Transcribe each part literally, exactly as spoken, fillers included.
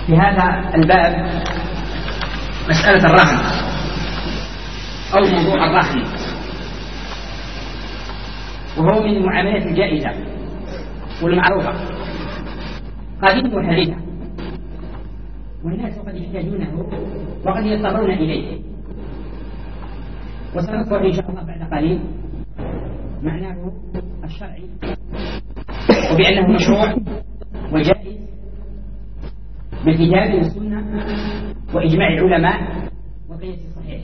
في هذا الباب مسألة الرهن أو موضوع الرهن، وهو من المعاملات الجائزة والمعروفة قديم وحديثة، والناس قد يحتاجونه وقد يضطرون إليه، وسنذكر إن شاء الله بعد قليل معناه الشرعي وبأنه مشروع وجائز بالكتاب والسنة وإجماع العلماء وقياس الصحيح.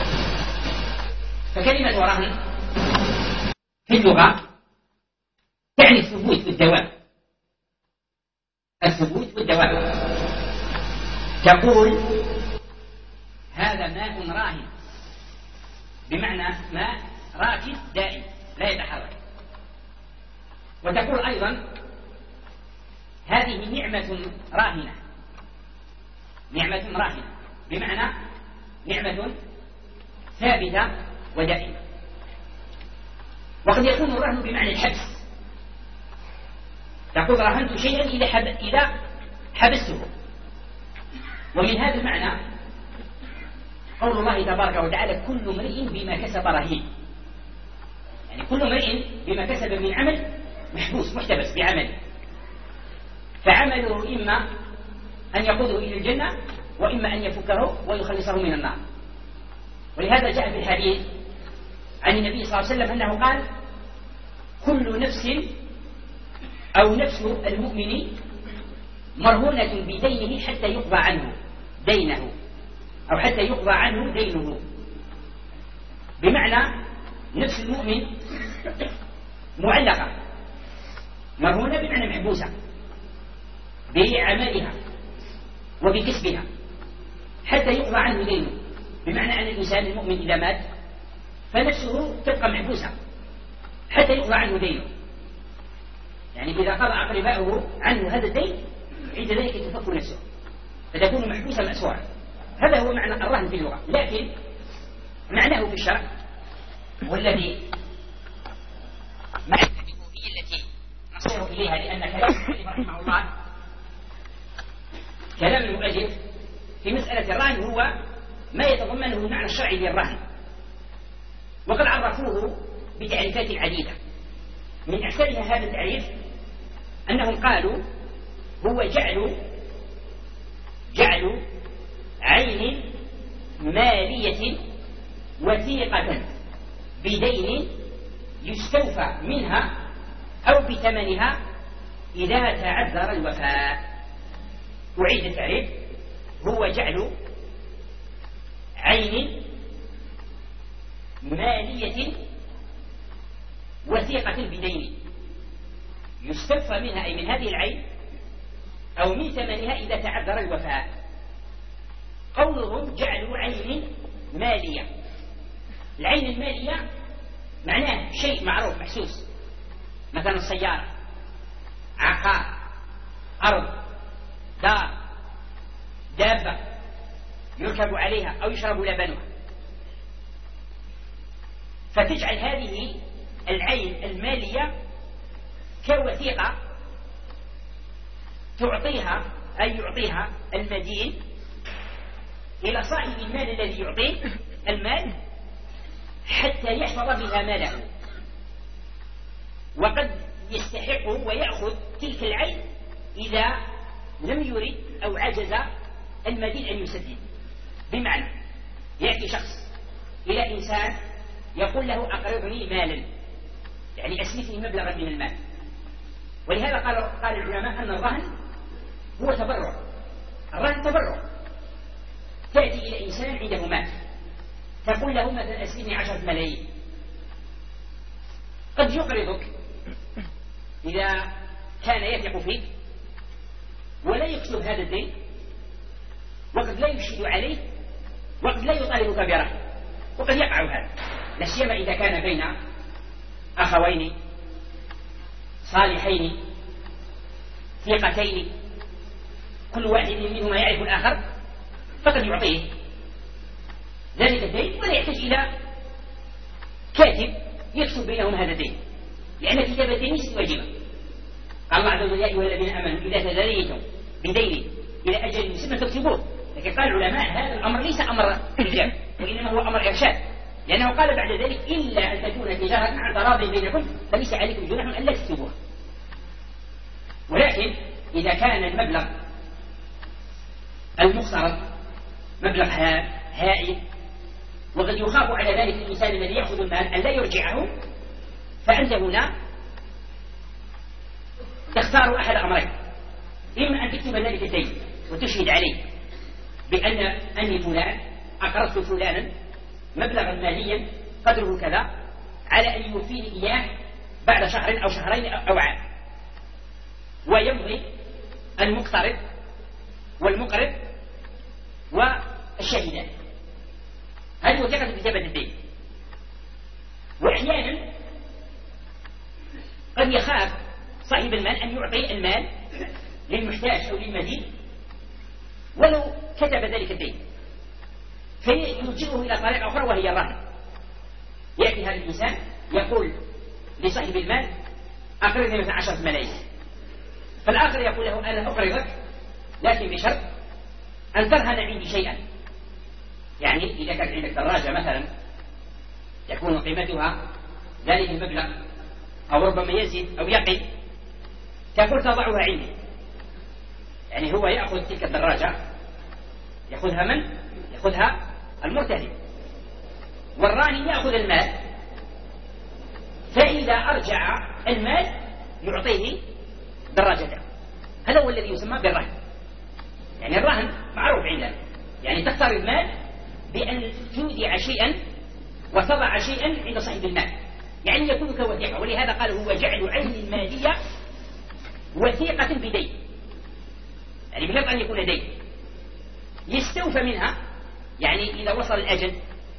فكلمة رهن في اللغة تعني الثبوت والدوام، الثبوت والدوام. تقول هذا ماء راهن، بمعنى ماء راكد دائم لا يتحرك. وتقول أيضا هذه نعمة راهنة، نعمة راهنة بمعنى نعمة ثابتة ودائمة. وقد يكون الرهن بمعنى الحبس، تقول رهنت شيئا إذا حب... إذا حبسته. ومن هذا المعنى قول الله تبارك وتعالى كل امرئ بما كسب رهين، يعني كل امرئ بما كسب من عمل محبوس محتبس بعمله، فعمله إما أن يقوده إلى الجنة وإما أن يفكه ويخلصه من النار. ولهذا جاء في الحديث عن النبي صلى الله عليه وسلم أنه قال كل نفس أو نفس المؤمن مرهونة بدينه حتى يقضى عنه دينه أو حتى يقضى عنه دينه، بمعنى نفس المؤمن معلقة، مرهونة بمعنى محبوسة بعملها وبكسبها حتى يقضى عنه دينه، بمعنى أن الإنسان المؤمن إذا مات فنفسه تبقى محبوسة حتى يقضى عنه دينه، يعني إذا قضى أقرباؤه عنه هذا الدين عند ذلك تفك نفسه فتكون محبوسة مأسورة. هذا هو معنى الرهن في اللغة، لكن معناه في الشرع والذي معرفته هي التي نصير إليها، لأن كلام المؤلف رحمه الله كلام المؤلف في مسألة الرهن هو ما يتضمنه المعنى الشرعي للرهن، وقد عرفوه بتعريفات عديدة. من أكثرها هذا التعريف أنهم قالوا هو جعل جعل عين مالية وثيقة بدين يستوفى منها أو بثمنها إذا تعذر الوفاء. أعيد التعريف، هو جعل عين مالية وثيقة بدين يستوفى منها أي من هذه العين أو من ثمنها إذا تعذر الوفاء. قولهم جعلوا عين مالية، العين المالية معناه شيء معروف محسوس، مثلا السيارة، عقار، أرض، دار، دابة يركب عليها أو يشرب لبنها، فتجعل هذه العين المالية كوثيقة تعطيها أي يعطيها المدين إلى صاحب المال الذي يعطيه المال حتى يحفظ بها ماله، وقد يستحق ويأخذ تلك العين إذا لم يرد أو عجز المدين أن يسدد. بمعنى يأتي شخص إلى إنسان يقول له أقرضني مالا، يعني أسلفني مبلغا من المال. ولهذا قال قال العلماء أن الرهن هو تبرع، الرهن تبرع. تأتي إلى إنسان عنده مال تقول له مثلا أسلفني عشرة ملايين، قد يقرضك إذا كان يثق فيك ولا يكتب هذا الدين، وقد لا يشهد عليه، وقد لا يطالبك برهن، وقد يقع هذا، لا سيما إذا كان بين أخوين صالحين ثقتين كل واحد منهما يعرف الآخر، فقد يعطيه ذلك الدين ولا يحتاج إلى كاتب يكتب بينهم هذا الدين، لأن كتابة الدين ليست واجبة. قال الله عز وجل يا أيها الذين آمنوا إذا تداينتم بدين إلى أجل من تكتبوه، لكن قال العلماء هذا الأمر ليس أمر إلزام وإنما هو أمر إرشاد، لأنه قال بعد ذلك إلا أن تكون تجارة عن تراض بينكم فليس عليكم جناح أن لا تكتبوها. ولكن إذا كان المبلغ المقترض مبلغ هائل وقد يخاف على ذلك الإنسان الذي يأخذ المال أن لا يرجعه، فأنت هنا تختار أحد أمرين: إما أن تكتب ذلك الدين وتشهد عليه بأن أني فلان أقرضت فلانا مبلغا ماليا قدره كذا على أن يوفيني إياه بعد شهر أو شهرين أو عام، ويمضي المقترض والمقرض والشهيدان. هذه وثيقة كتابة الدين. وأحيانا قد يخاف صاحب المال أن يعطي المال للمحتاج أو للمدين ولو كتب ذلك الدين، فيلجئه إلى طريقة أخرى وهي الرهن. يأتي هذا الإنسان يقول لصاحب المال: أقرضني مثلا عشرة ملايين، فالآخر يقول له: أنا أقرضك لكن بشرط أن ترهن عندي شيئا. يعني إذا كانت عندك دراجة مثلا يكون قيمتها ذلك المبلغ أو ربما يزيد أو يقل، تقول تضعها عندي. يعني هو يأخذ تلك الدراجة، يأخذها من؟ يأخذها المرتهن، والراهن يأخذ المال، فإذا أرجع المال يعطيه دراجته. هذا هو الذي يسمى بالرهن. يعني الرهن معروف عندنا، يعني تختار المال بأن تودع شيئا وتضع شيئا عند صاحب المال، يعني يكون كوثيقة. ولهذا قال هو جعل عين مالية وثيقة بدين، يعني بشرط أن يكون دين يستوفى منها. يعني إذا وصل الأجل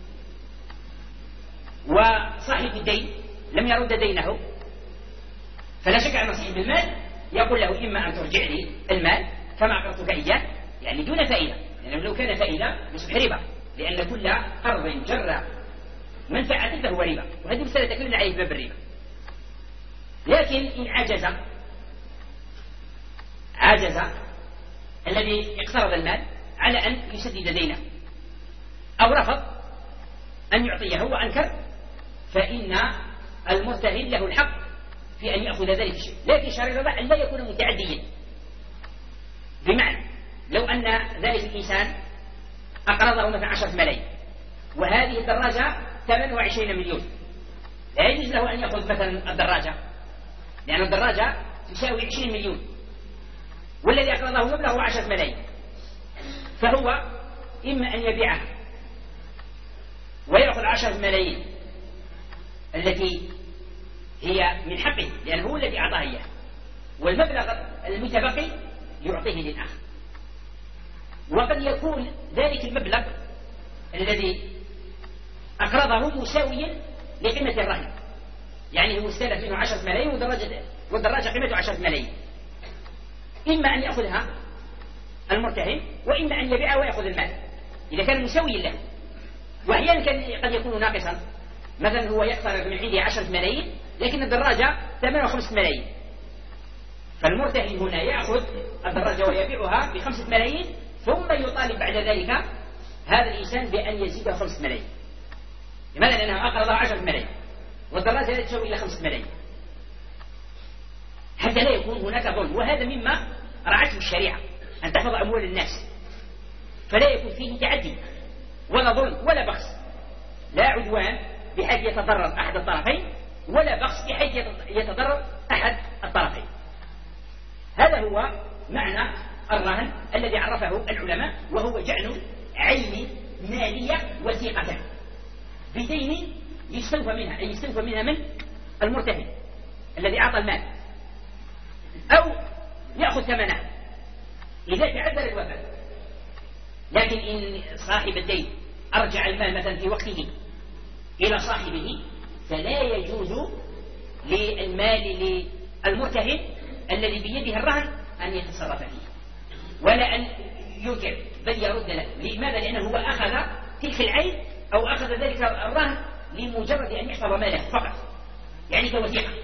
وصاحب الدين لم يرد دينه فلا شك أن صاحب المال يقول له: إما أن ترجع لي المال كما أقرضتك إياه، يعني دون فائدة، لأنه يعني لو كان فائدة يصبح ربا، لأن كل قرض جر منفعة فهو ربا، وهذه مسألة تكلمنا عليه باب الربا. لكن إن عجز عجز الذي اقترض المال على أن يسدد دينه أو رفض أن يعطيه وأنكر، فإن المرتهن له الحق في أن يأخذ ذلك الشيء، لكن شرط أن لا يكون متعديا. بمعنى لو أن ذلك الإنسان أقرضه مثلا عشرة ملايين وهذه الدراجة ثمانية وعشرين مليون، لا يجوز له أن يأخذ مثلا الدراجة، لأن الدراجة تساوي عشرين مليون والذي أقرضه مبلغه عشرة ملايين، فهو إما أن يبيعها ويأخذ عشرة ملايين التي هي من حقه لأنه هو الذي أعطاه إياه، والمبلغ المتبقي يعطيه للآخر. وقد يكون ذلك المبلغ الذي أقرضه مساويا لقيمة الرهن، يعني هو استلف منه عشرة ملايين والدراجة, والدراجة قيمته عشرة ملايين، إما أن يأخذها المرتهن وإما أن يبيعها ويأخذ المال إذا كان مساويا له. وأحيانا قد يكون ناقصا، مثلا هو يقترض من عنده عشرة ملايين لكن الدراجة ثمانية وخمسة ملايين، فالمرتهن هنا يأخذ الدراجة ويبيعها بخمسة ملايين، ثم يطالب بعد ذلك هذا الإنسان بأن يزيده خمسة ملايين. لماذا؟ لأنه أقرض عشرة ملايين والدراجة لا تساوي إلا خمسة ملايين، حتى لا يكون هناك ظلم. وهذا مما رعته الشريعة، أن تحفظ أموال الناس، فلا يكون فيه تعدي ولا ظلم ولا بخس، لا عدوان بحيث يتضرر أحد الطرفين ولا بخس بحيث يتضرر أحد الطرفين. هذا هو معنى الرهن الذي عرفه العلماء، وهو جعل عين مالية وثيقة بدين يستوفى منها، أي يستوفى منها من المرتهن الذي أعطى المال، أو يأخذ ثمنها إذا تعذر الوفاء. لكن إن صاحب الدين أرجع المال مثلا في وقته إلى صاحبه فلا يجوز للمال للمرتهن الذي بيده الرهن أن يتصرف فيه ولا أن ينكر، بل يرد له. لماذا؟ لأنه هو أخذ تلك العين أو أخذ ذلك الرهن لمجرد أن يحفظ ماله فقط، يعني كوثيقة.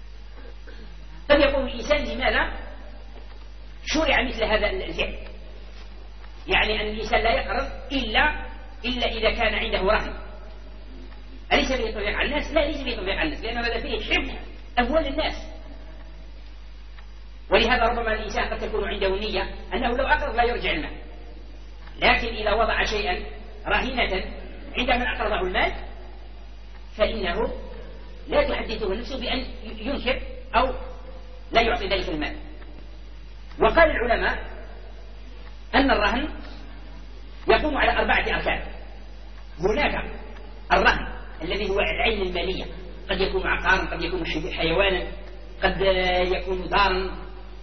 قد يقول الإنسان: لماذا شرع مثل هذا الفعل؟ يعني أن الإنسان لا يقرض إلا إلا إذا كان عنده رهن. أليس فيه تضييق على الناس؟ لا، ليس فيه تضييق على الناس، لأن هذا فيه حفظ أموال الناس. ولهذا ربما الإنسان قد تكون عنده نية أنه لو أقرض لا يرجع المال، لكن إذا وضع شيئا رهينة عند من أقرضه المال فإنه لا تحدثه نفسه بأن ينكر أو لا يعطي ذلك المال. وقال العلماء أن الرهن يقوم على أربعة أركان. هناك الرهن الذي هو العين المالية، قد يكون عقارا، قد يكون حيوانا، قد يكون دارا،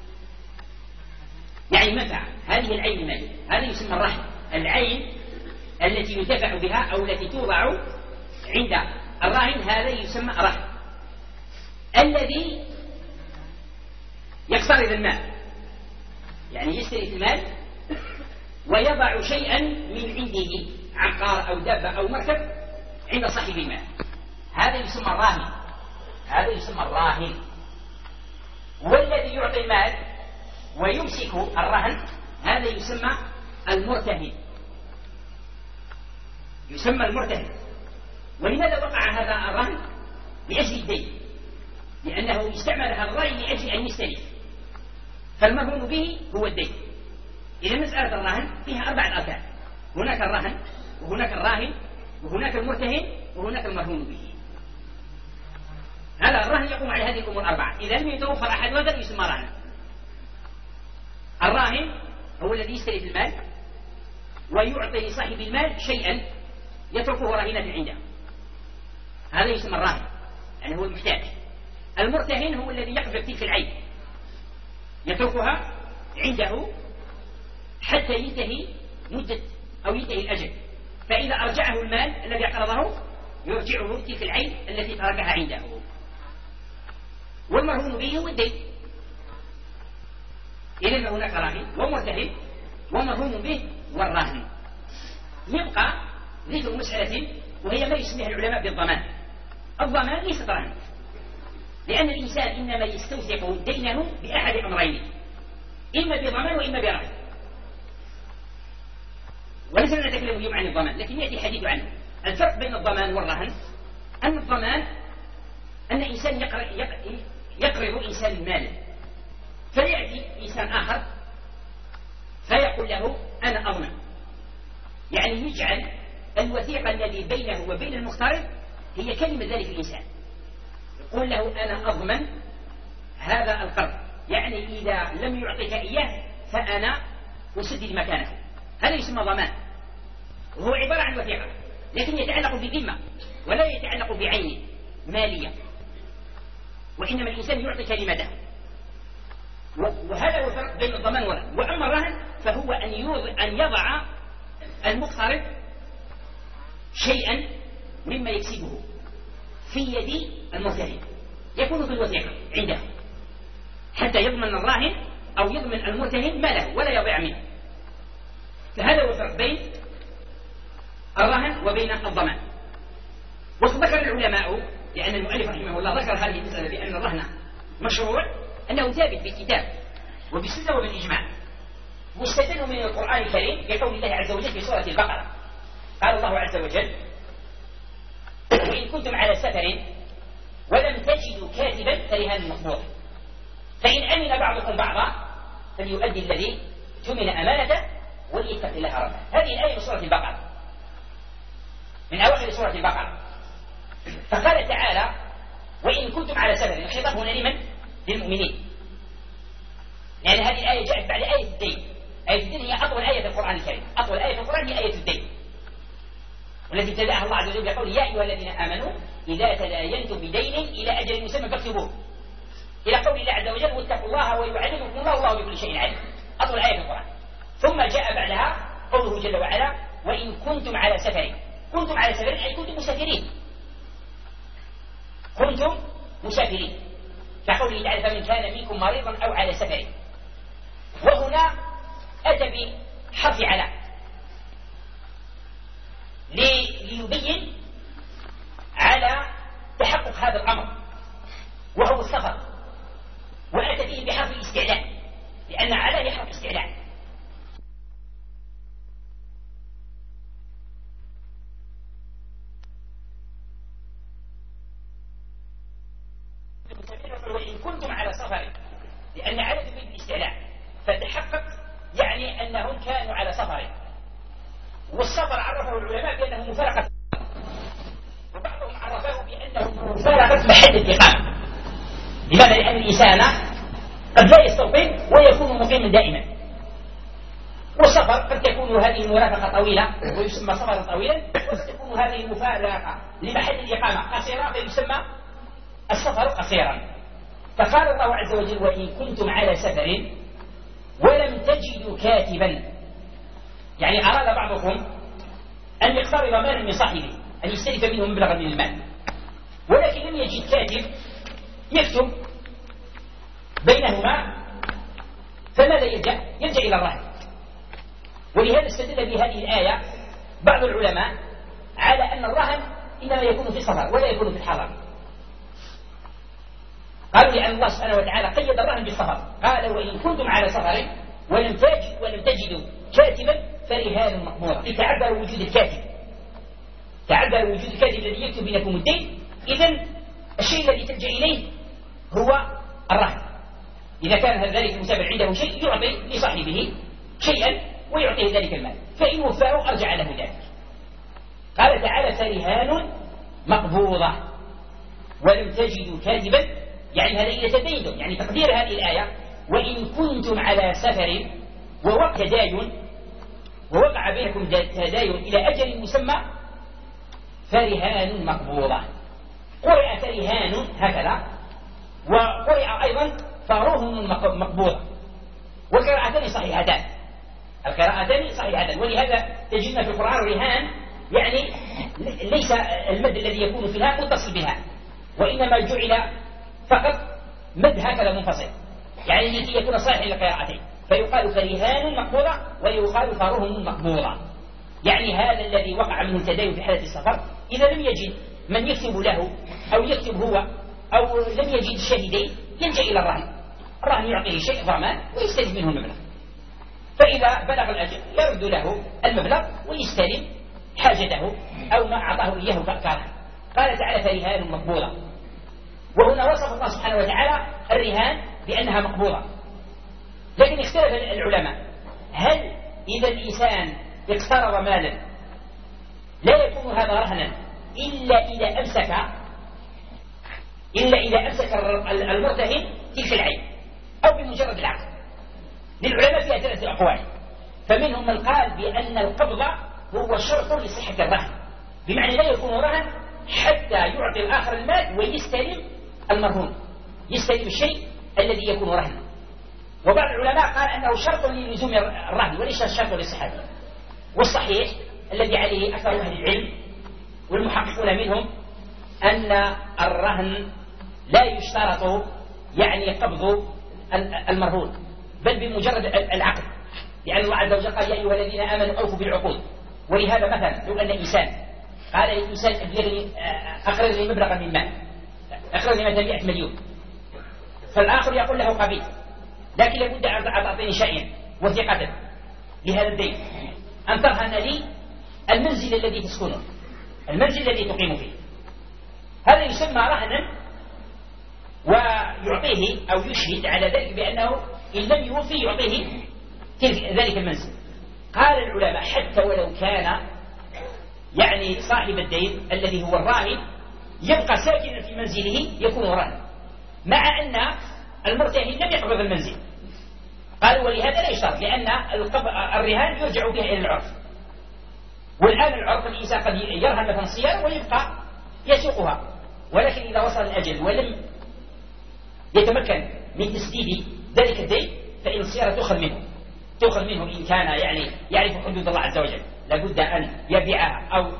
يعني منفعة. هذه العين المالية، هذا يسمى الرهن، العين التي ينتفع بها أو التي توضع عند الراهن، هذا يسمى رهن. الذي يقترض المال، يعني يشتري المال ويضع شيئا من عنده، عقار أو دابة أو مركب، عند صاحب المال، هذا يسمى الراهن. هذا يسمى الراهن. والذي يعطي المال ويمسك الرهن هذا يسمى المرتهن، يسمى المرتهن. ولماذا وقع هذا الرهن؟ لأجل الدين، لأنه استعمل هذا الرهن لأجل أن يستلف، فالمرهون به هو الدين. إذا مسألة الرهن فيها أربعة أركان: هناك الرهن، وهناك الراهن، وهناك المرتهن، وهناك المرهون به. هذا الرهن يقوم على هذه الأمور الأربعة. إذا لم يتوفر أحد هذا يسمى رهنا. الراهن هو الذي يستلف المال ويعطي لصاحب المال شيئا يتركه رهينة عنده، هذا يسمى الراهن، يعني هو المحتاج. المرتهن هو الذي يقبض تلك العين، يتركها عنده حتى ينتهي مدة أو ينتهي الأجل، فإذا أرجعه المال الذي أقرضه يرجعه تلك العين التي تركها عنده. والمرهون به هو الدين. إذن هناك راهن ومرتهن ومرهون به والراهن. يبقى ذكر مسألة وهي ما يسميها العلماء بالضمان. الضمان ليس رهن، لأن الإنسان إنما يستوثق دينه بأحد أمرين: إما بضمان وإما برهن. وليس نتكلم اليوم عن الضمان، لكن يأتي الحديث عنه. الفرق بين الضمان والرهن أن الضمان أن إنسان يقرض إنسان مالا، فيأتي إنسان آخر فيقول له أنا أضمن، يعني يجعل الوثيقة الذي بينه وبين المقترض هي كلمة ذلك الإنسان، يقول له أنا أضمن هذا القرض، يعني إذا لم يعطيك إياه فأنا أسدد مكانه. هذا يسمى ضمان، وهو عبارة عن وثيقة، لكن يتعلق بذمة ولا يتعلق بعين مالية، وإنما الإنسان يعطي كلمته. وهذا هو الفرق بين الضمان والرهن. وأما الرهن فهو أن يضع المقترض شيئا مما يكسبه في يد المرتهن، يكون في الوثيقة عنده حتى يضمن الراهن أو يضمن المرتهن ماله ولا يضيع منه. فهذا هو الفرق بين الرهن وبين الضمان. وذكر العلماء، لأن المؤلف رحمه الله ذكر هذه المسألة بأن الرهن مشروع، أنه ثابت بالكتاب وبالسنة وبالإجماع، مستدل من القرآن الكريم بقول الله عز وجل في سورة البقرة. قال الله عز وجل: وإن كنتم على سفر ولم تجدوا كاتبا فرهان مقبوض، فإن أمن بعضكم بعضا فليؤدي الذي اؤتمن أمانته وليتق الله ربه. هذه الآية من سورة البقرة، من أواخر سورة البقرة. فقال تعالى: وإن كنتم على سفر. الخطاب هنا لمن؟ للمؤمنين، يعني هذه الآية جاءت بعد آية الدين. آية الدين هي أطول آية في القرآن الكريم، أطول آية في القرآن هي آية الدين، والتي ابتدأها الله عز وجل بقول: يا أيها الذين آمنوا إذا تداينتم بدين إلى أجل مسمى فاكتبوه، إلى قول الله عز وجل: واتقوا الله ويعلمكم الله والله بكل شيء عليم. أطول آية في القرآن. ثم جاء بعدها قوله جل وعلا: وإن كنتم على سفر. كنتم على سفر أي كنتم مسافرين، كنتم مسافرين، كقوله تعالى: فمن كان منكم مريضا أو على سفر. وهنا أتى بحرف على ليبين على تحقق هذا الأمر وهو السفر، وأتى فيه بحرف الاستعلاء، لأن على هي حرف استعلاء. بأنهم كانوا على سفر، والسفر عرفه العلماء بأنه مفارقة، وبعضهم عرفه بأنه مفارقة محل الإقامة. لماذا؟ لأن الإنسان قد لا يستوطن ويكون مقيما دائما، والسفر قد تكون هذه المرافقة طويلة ويسمى سفرا طويلا، وقد تكون هذه المفارقة لمحل الإقامة قصيرة فيسمى السفر قصيرا. فقال الله عز وجل: وإن كنتم على سفر ولم تجدوا كاتبا، يعني أراد بعضكم أن يقترض مالا من صاحبه، أن يستلف منه مبلغا من المال، ولكن لم يجد كاتب يكتب بينهما، فماذا يلجأ؟ يلجأ إلى الرهن. ولهذا استدل بهذه الآية بعض العلماء على أن الرهن إنما يكون في السفر ولا يكون في الحضر. قالوا لأن الله سبحانه وتعالى قيد الرهن بالسفر، قال: وإن كنتم على سفر ولم تجد ولم تجدوا كاتبا فرهان مقبوضة. يتعذر وجود الكاتب، تعذر وجود الكاتب الذي يكتب بينكم الدين، إذن الشيء الذي تلجأ إليه هو الرهن. إذا كان ذلك المسافر عنده شيء يعطي لصاحبه شيئا ويعطيه ذلك المال، فإن وفاه أرجع له ذلك. قال تعالى: فرهان مقبوضة ولم تجدوا كاتبا، يعني هذا إذا تدينتم، يعني تقدير هذه الآية: وإن كنتم على سفر ووقع تداين ووقع بينكم تداين إلى أجل مسمى فرهان مقبوضة. قرئ فرهان هكذا، وقرئ أيضا فرهن مقبوضة، والقراءتان صحيحتان، القراءتان صحيحتان. ولهذا تجدنا في القرآن رهان يعني ليس المد الذي يكون فيها متصل بها، وإنما جعل فقط مد هكذا منفصل، يعني لكي يكون صالحا للقراءتين، فيقال فرهان مقبوضة ويقال فرهن مقبوضة. يعني هذا الذي وقع منه التدين في حالة السفر إذا لم يجد من يكتب له أو يكتب هو أو لم يجد شاهدين يلجأ إلى الرهن. الرهن يعطيه شيء ضمان ويستلم منه المبلغ، فإذا بلغ الأجل يرد له المبلغ ويستلم حاجته أو ما أعطاه إياه كرهن. قال تعالى: فرهان مقبوضة. وهنا وصف الله سبحانه وتعالى الرهان بأنها مقبوضة. لكن اختلف العلماء: هل إذا الإنسان اقترض مالا لا يكون هذا رهنا إلا إذا أمسك إلا إذا أمسك المرتهن تلك العين أو بمجرد العقد؟ للعلماء فيها ثلاثة أقوال. فمنهم من قال بأن القبض هو شرط لصحة الرهن، بمعنى لا يكون رهن حتى يعطي الآخر المال ويستلم المرهون، يستلم الشيء الذي يكون رهنا. وبعض العلماء قال أنه شرط للزوم الرهن وليس شرط لصحته. والصحيح الذي عليه أكثر أهل العلم والمحققون منهم أن الرهن لا يشترط يعني قبض المرهون، بل بمجرد العقد، لأن الله عز وجل قال: يا أيها الذين آمنوا أوفوا بالعقود. ولهذا مثلا لو أن إنسان قال للإنسان: أقرضني مبلغا من مال، أقرضني مثلا مئة مليون، فالآخر يقول له: قبيل، لكن لابد أن تعطيني شيئا وثيقة لهذا الدين، أن ترهن لي المنزل الذي تسكنه، المنزل الذي تقيم فيه. هذا يسمى رهنا، ويعطيه أو يشهد على ذلك بأنه إن لم يوفي يعطيه ذلك المنزل. قال العلماء: حتى ولو كان يعني صاحب الدين الذي هو الراهن يبقى ساكنا في منزله يكون رهنا، مع أن المرتهن لم يقبض المنزل. قالوا: ولهذا لا يشترط، لأن الرهان يرجع بها إلى العرف، والآن العرف الإنسان قد يرهن مثلا سيارة ويبقى يسوقها، ولكن إذا وصل الأجل ولم يتمكن من تسديد ذلك الدين فإن السيارة تؤخذ منه تؤخذ منه إن كان يعني يعرف حدود الله عز وجل، لابد أن يبيعها أو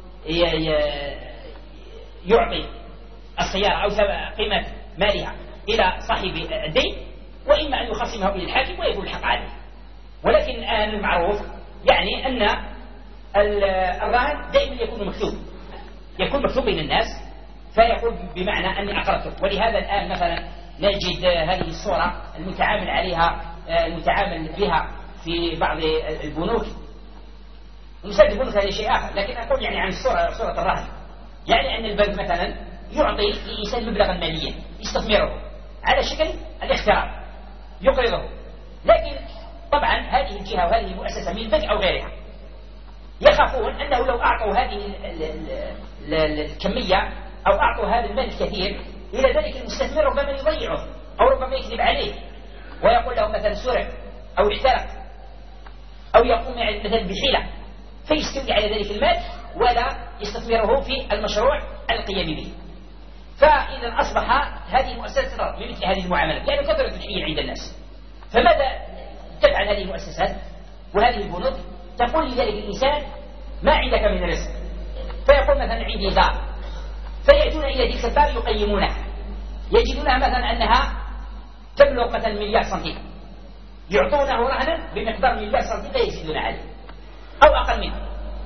يعطي السيارة أو قيمة مالها إلى صاحب الدين، وإما أن يخصمه إلى الحاكم ويكون الحق عليه. ولكن الآن المعروف يعني أن الرهن دائما يكون مكتوب يكون مكتوب بين الناس، فيقول بمعنى أني أقرضتك. ولهذا الآن مثلا نجد هذه الصورة المتعامل عليها المتعامل بها في بعض البنوك. مسجل البنوك هذا شيء آخر، لكن أقول يعني عن الصورة صورة الرهن، يعني أن البنك مثلا يعطي الإنسان مبلغا ماليا يستثمره على شكل الاختيار، يقرضه، لكن طبعا هذه الجهة وهذه المؤسسة من البنك أو غيرها يخافون أنه لو أعطوا هذه الكمية أو أعطوا هذا المال الكثير إلى ذلك المستثمر ربما يضيعه أو ربما يكذب عليه ويقول له مثلا سرق أو احترق أو يقوم مثلا بحيلة فيستولي على ذلك المال ولا يستثمره في المشروع القيام به. فإذا أصبح هذه المؤسسات تضرب بمثل هذه المعاملات لأنه كثرة الحيل عند الناس. فماذا تفعل هذه المؤسسات وهذه البنوك؟ تقول لذلك الإنسان ما عندك من رزق، فيقول مثلا عندي دار، فيأتون إلى تلك الدار يقيمونها يجدونها مثلا أنها تبلغ مثلا مليار سنتيم، يعطونه رهنا بمقدار مليار سنتيم لا يزيدون عليه أو أقل منه،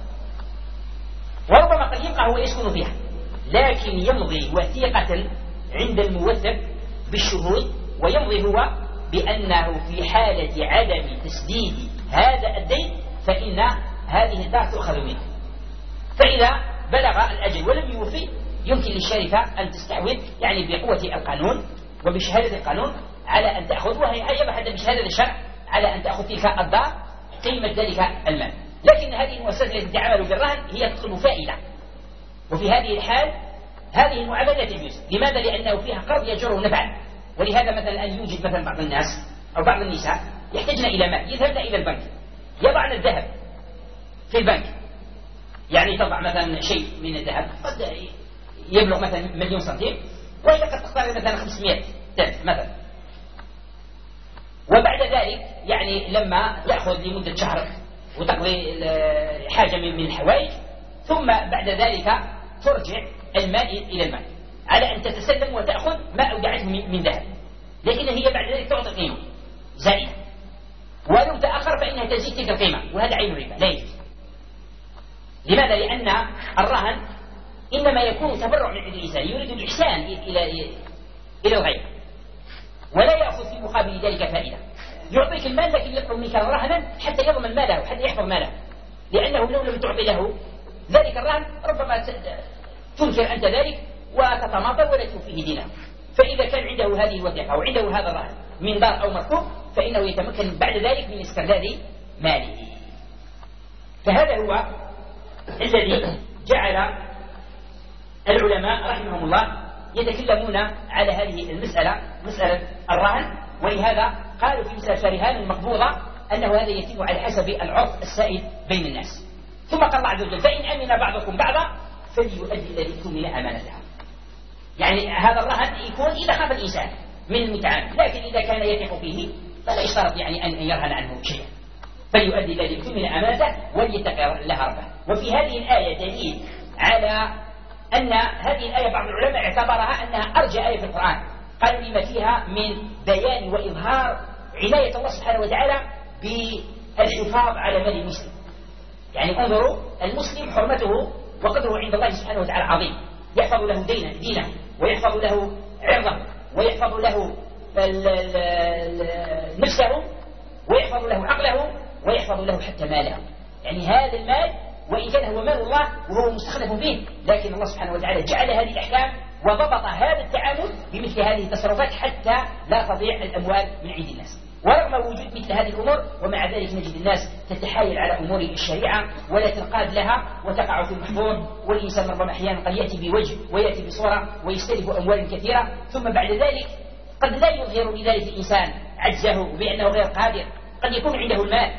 وربما قد يبقى هو يسكن فيها، لكن يمضي وثيقة عند الموثق بالشهود ويمضي هو بأنه في حالة عدم تسديد هذا الدين فإن هذه الدار تؤخذ منه. فإذا بلغ الأجل ولم يوفي يمكن للشركة أن تستحوذ يعني بقوة القانون وبشهادة القانون على أن تأخذ، وهي أيضا حتى بشهادة الشرع على أن تأخذ تلك الدار قيمة ذلك المال. لكن هذه المؤسسات التي تعمل بالرهن هي تطلب فائدة، وفي هذه الحال هذه المعاملة لا تجوز. لماذا؟ لأنه فيها قرض يجره نفعا. ولهذا مثلا أن يوجد مثلا بعض الناس أو بعض النساء يحتاجن إلى مال، يذهبن إلى البنك يضعن الذهب في البنك، يعني تضع مثلا شيء من الذهب قد يبلغ مثلا مليون سنتيم وهي قد تقترب مثلا خمسمائة ألف مثلا، وبعد ذلك يعني لما تأخذ لمدة شهر وتقضي حاجة من الحوائج ثم بعد ذلك ترجع المال إلى البنك على أن تتسلم وتأخذ ما أودعته من ذهب، لكن هي بعد ذلك تعطي قيمة زائدة، ولو تأخر فإنها تزيد تلك القيمة، وهذا عين الربا لا يجوز. لماذا؟ لأن الرهن إنما يكون تبرع من عند الإنسان يريد الإحسان إلى إلى الغير ولا يأخذ في مقابل ذلك فائدة. يعطيك المال لكن يطلب منك رهنا حتى يضمن ماله حتى يحفظ ماله، لأنه لو لم تعطي له ذلك الرهن ربما تنكر أنت ذلك وتتماطل ولا توفيه دينه. فإذا كان عنده هذه الوثيقة أو عنده هذا الرهن من دار أو مركوب فإنه يتمكن بعد ذلك من استرداد ماله. فهذا هو الذي جعل العلماء رحمهم الله يتكلمون على هذه المسألة، مسألة الرهن، ولهذا قالوا في مسألة الرهان المقبوضة أنه هذا يتم على حسب العرف السائد بين الناس. ثم قال الله عز وجل فإن أمن بعضكم بعضا فليؤدي الذي اؤتمن أمانته. يعني هذا الرهن يكون إذا خاف الإنسان من المتعامل، لكن إذا كان يثق فيه فلا يشترط يعني أن يرهن عنه شيئا، فليؤدي الذي اؤتمن أمانته وليتق لها ربه. وفي هذه الآية دليل على أن هذه الآية بعض العلماء اعتبرها أنها أرجى آية في القرآن، قالوا لما فيها من بيان وإظهار عناية الله سبحانه وتعالى بالحفاظ على مال المسلم. يعني انظروا المسلم حرمته وقدره عند الله سبحانه وتعالى عظيم، يحفظ له دينه دينه ويحفظ له عرضه ويحفظ له نفسه ويحفظ له عقله ويحفظ له حتى ماله. يعني هذا المال وإن كان هو مال الله وهو مستخلف به، لكن الله سبحانه وتعالى جعل هذه الأحكام وضبط هذا التعامل بمثل هذه التصرفات حتى لا تضيع الأموال من عند الناس. ورغم وجود مثل هذه الأمور ومع ذلك نجد الناس تتحايل على أمور الشريعة ولا تنقاد لها وتقع في المحظور، والإنسان ربما أحيانا قد يأتي بوجه ويأتي بصورة ويستلف أموال كثيرة، ثم بعد ذلك قد لا يظهر بذلك الإنسان عجزه بأنه غير قادر، قد يكون عنده المال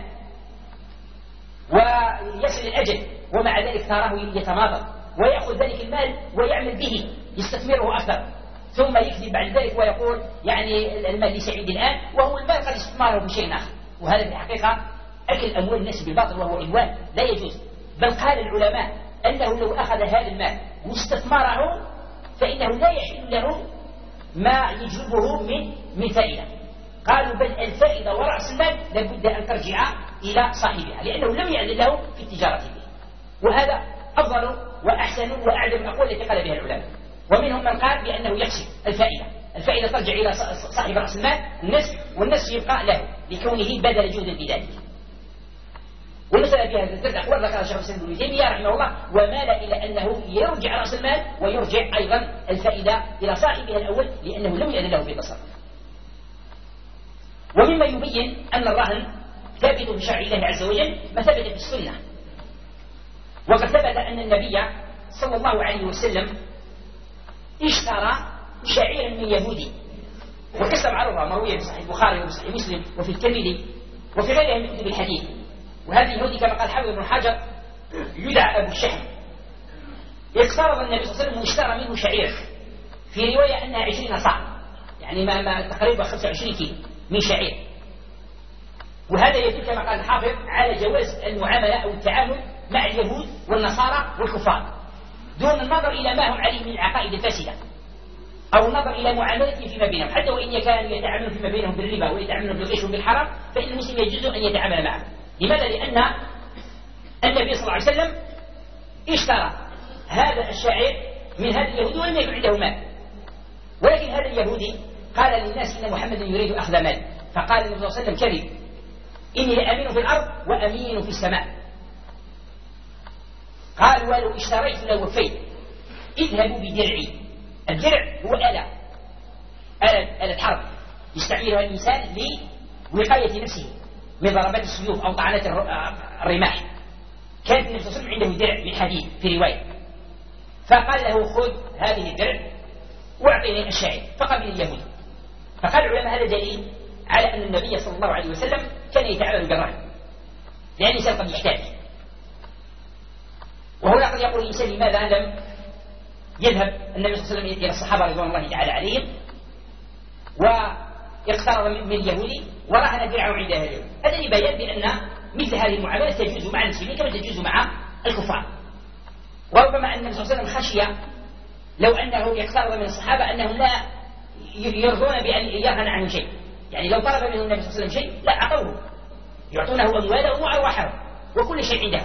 ويصل الأجل ومع ذلك تراه يتماطل ويأخذ ذلك المال ويعمل به يستثمره أكثر، ثم يكذب بعد ذلك ويقول يعني المال ليس عندي الآن، وهو المال قد استثماره بشيء آخر. وهذا في الحقيقة أكل أموال الناس بالباطل وهو عدوان لا يجوز. بل قال العلماء أنه لو أخذ هذا المال واستثمره فإنه لا يحل له ما يجلبه من من فائدة. قالوا بل الفائدة ورأس المال لابد أن ترجع إلى صاحبها، لأنه لم يأذن له في التجارة به. وهذا أفضل وأحسن وأعلم الأقوال التي قال بها العلماء. ومنهم من قال بأنه يحسب الفائدة، الفائدة ترجع إلى صاحب رأس المال النصف، والنصف يبقى له لكونه بدل جهد في ذلك. والمسألة فيها ثلاث أقوال ذكرها الشيخ الإسلام ابن تيمية رحمه الله، ومال إلى أنه يرجع رأس المال ويرجع أيضا الفائدة إلى صاحبها الأول لأنه لم يأذن له في التصرف. ومما يبين أن الرهن ثابت في شرع الله عز وجل ما ثبت في السنة. وقد ثبت أن النبي صلى الله عليه وسلم اشترى شعيرا من يهودي، وقصة معروفة مروية في صحيح البخاري وفي صحيح مسلم وفي الترمذي وفي غيرها من كتب الحديث. وهذا اليهودي كما قال حافظ بن حجر يدعى أبو الشهم، اقترض النبي صلى الله عليه وسلم واشترى منه شعير، في رواية أنها عشرين صاع، يعني ما, ما تقريبا خمسة وعشرين كيلو من شعير. وهذا يدل كما قال الحافظ على جواز المعاملة أو التعامل مع اليهود والنصارى والكفار دون النظر إلى ما هم عليه من العقائد الفاسدة أو النظر إلى معاملتهم فيما بينهم، حتى وإن كانوا يتعاملون فيما بينهم بالربا ويتعاملون بالغش وبالحرام، فإن المسلم يجوز أن يتعامل معه. لماذا؟ لأن النبي صلى الله عليه وسلم اشترى هذا الشاعر من هذا اليهودي ولم يكن عنده مال، ولكن هذا اليهودي قال للناس إن محمدا يريد أخذ مال، فقال النبي صلى الله عليه وسلم كذب، إني لأمين في الأرض وأمين في السماء. قال ولو اشتريت لوفيت، اذهبوا بدرعي. الدرع هو آلة آلة, آلة حرب يستعملها الإنسان لوقاية نفسه من ضربات السيوف أو طعنات الرماح. كان النبي صلى الله عليه وسلم عنده درع من حديد في رواية، فقال له خذ هذه الدرع واعطيني الشاعر، فقبل اليهودي. فقال العلماء هذا دليل على أن النبي صلى الله عليه وسلم كان يتعامل بالرهن، لأن الإنسان قد يحتاج. وهنا قد يقول الإنسان لماذا لم يذهب النبي صلى الله عليه وسلم إلى الصحابة رضوان الله تعالى عليهم ويقترض من اليهودي ورهن درعه عند أهل اليهود؟ هذا لبيان بأن مثل هذه المعاملة تجوز مع المسلمين كما تجوز مع الكفار. وربما أن النبي صلى الله عليه وسلم خشي لو أنه يقترض من الصحابة أنهم لا يرضون بأن يرهن عنه شيء، يعني لو طلب منه النبي صلى الله عليه وسلم شيء لا أعطوه، يعطونه أموالهم وأرواحهم وكل شيء عندهم.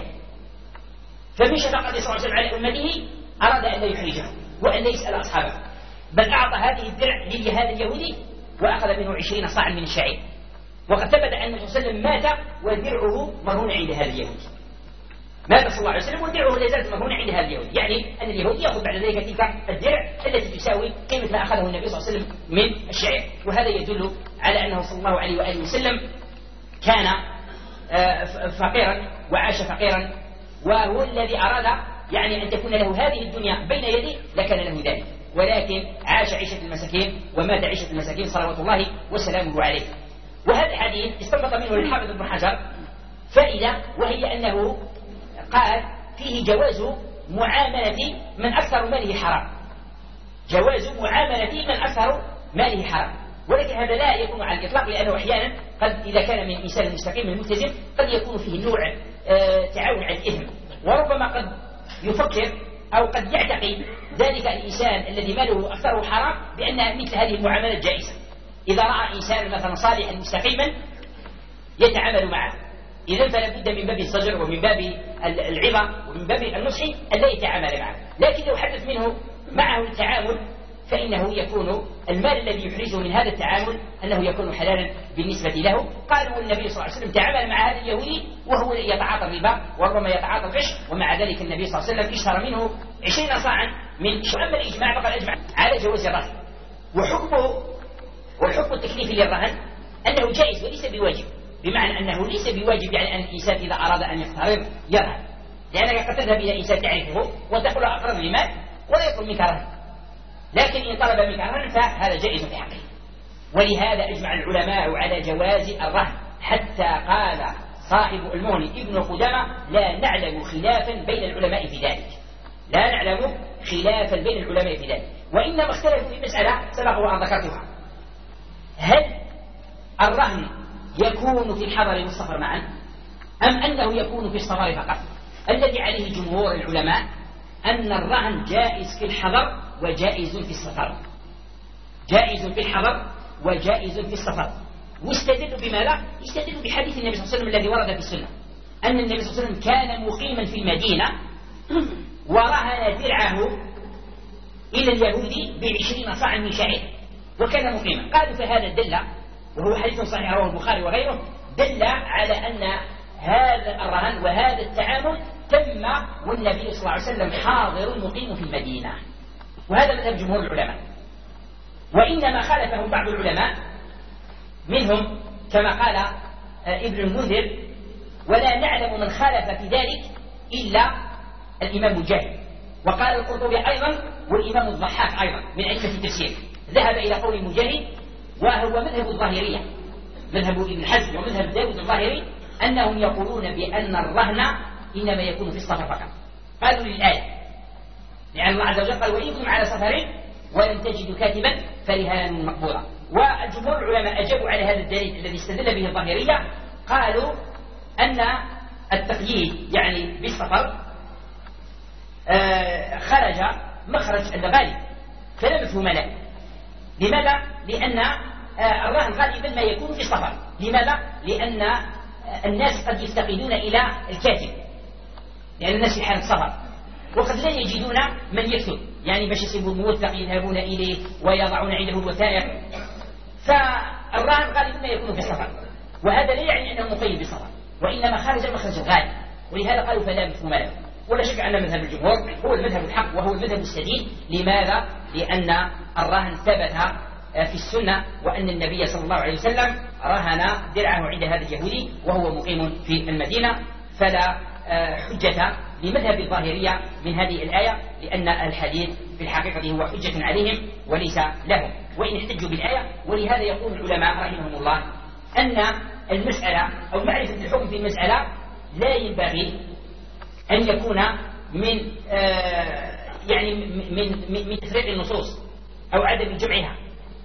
فمن شفقة صلى الله عليه وسلم على أمته أراد أن لا يحرجه وأن لا يسأل أصحابه، بل أعطى هذه الدرع لهذا اليهودي وأخذ منه عشرين صاعا من الشعير. وقد ثبت أن النبي صلى الله عليه وسلم مات ودرعه مرهون عند هذا اليهودي، مات صلى الله عليه وسلم ودرعه لا زالت مرهون عند هذا اليهودي، يعني أن اليهودي يأخذ بعد ذلك تلك الدرع التي تساوي قيمة ما أخذه النبي صلى الله عليه وسلم من الشعير. وهذا يدل على أنه صلى الله عليه وآله وسلم كان فقيرا وعاش فقيرا، وهو الذي أراد يعني أن تكون له هذه الدنيا بين يديه لكان له ذلك، ولكن عاش عيشة المساكين ومات عيشة المساكين صلوات الله وسلامه عليه. وهذا الحديث استنبط منه الحافظ ابن حجر فائدة، وهي أنه قال فيه جواز معاملة من أكثر ماله حرام، جواز معاملة من أكثر ماله حرام. ولكن هذا لا يكون على الإطلاق، لأنه أحيانا قد إذا كان من إنسان مستقيم الملتزم قد يكون فيه نوع آه تعاون على الإثم، وربما قد يفكر أو قد يعتقد ذلك الإنسان الذي ماله أكثره حرام بأن مثل هذه المعاملات جائزة. إذا رأى إنسان مثلا صالحا مستقيما يتعامل معه، إذن فلا بد من باب الزجر ومن باب العظة ومن باب النصح أن لا يتعامل معه. لكن لو حدث منه معه التعامل فإنه يكون المال الذي يحرزه من هذا التعامل أنه يكون حلالا بالنسبة له. قالوا النبي صلى الله عليه وسلم تعامل مع هذا اليهودي وهو يتعاطى الربا وربما يتعاطى الغش، ومع ذلك النبي صلى الله عليه وسلم اشترى منه عشرين صاعا من شأما الإجماع فقد أجمع على جواز الرهن. وحكمه والحكم التكليفي للرهن أنه جائز وليس بواجب، بمعنى أنه ليس بواجب يعني أن الإنسان إذا أراد أن يقترض يرهن، لأنك قد تذهب إلى إنسان تعرفه وتقول له أقرض لي مال ولا يطلب منك رهن، لكن إن طلب منك رهن فهذا جائز في حقه. ولهذا أجمع العلماء على جواز الرهن، حتى قال صاحب المغني ابن قدامة لا نعلم خلافا بين العلماء في ذلك، لا نعلم خلافا بين العلماء في ذلك. وإنما اختلفوا في مسألة سبق وأن ذكرتها، هل الرهن يكون في الحضر والسفر معا أم أنه يكون في السفر فقط؟ الذي عليه جمهور العلماء أن الرهن جائز في الحضر وجائز في السفر، جائز في الحضر وجائز في السفر. واستدلوا بما لا استدلوا بحديث النبي صلى الله عليه وسلم الذي ورد في السنة أن النبي صلى الله عليه وسلم كان مقيما في المدينة ورهن درعه إلى اليهودي بعشرين صاعا من شعير وكان مقيما. قالوا فهذا دل، وهو حديث صحيح رواه البخاري وغيره، دل على أن هذا الرهن وهذا التعامل تم والنبي صلى الله عليه وسلم حاضر مقيم في المدينة. وهذا مذهب جمهور العلماء. وإنما خالفهم بعض العلماء منهم كما قال ابن المنذر ولا نعلم من خالف في ذلك إلا الإمام مجاهد. وقال القرطبي أيضا والإمام الضحاك أيضا من أئمة التفسير ذهب إلى قول مجاهد، وهو مذهب الظاهرية، مذهب ابن حزم ومذهب داود الظاهري، أنهم يقولون بأن الرهن إنما يكون في السفر فقط. قالوا للآية لأن الله عز وجل قال وإن كنتم على سفر ولم تجدوا كاتبا فرهان مقبوضة. والجمهور العلماء أجابوا على هذا الدليل الذي استدل به الظاهرية، قالوا أن التقييد يعني بالسفر آه خرج مخرج الغالب فلا مفهوم له. لماذا؟ لأن آه الرهن غالبا ما يكون في السفر. لماذا؟ لأن آه الناس قد يفتقدون إلى الكاتب، لأن الناس في حالة سفر وقد لا يجدون من يكتب، يعني باش يصيبوا الموثق يذهبون إليه ويضعون عنده الوثائق. فالرهن غالبا ما يكون في السفر، وهذا لا يعني أنه مقيد بالسفر، وإنما خارج مخرج الغالب، ولهذا قالوا فلا مفهوم له. ولا شك أن مذهب الجمهور هو المذهب الحق وهو المذهب السديد. لماذا؟ لأن الرهن ثبت في السنة، وأن النبي صلى الله عليه وسلم رهن درعه عند هذا اليهودي وهو مقيم في المدينة. فلا حجة لمذهب الظاهرية من هذه الآية، لأن الحديث في الحقيقة هو حجة عليهم وليس لهم، وإن احتجوا بالآية. ولهذا يقول العلماء رحمهم الله أن المسألة أو معرفة الحكم في المسألة لا ينبغي أن يكون من آه يعني من من, من تفريق النصوص أو عدم جمعها،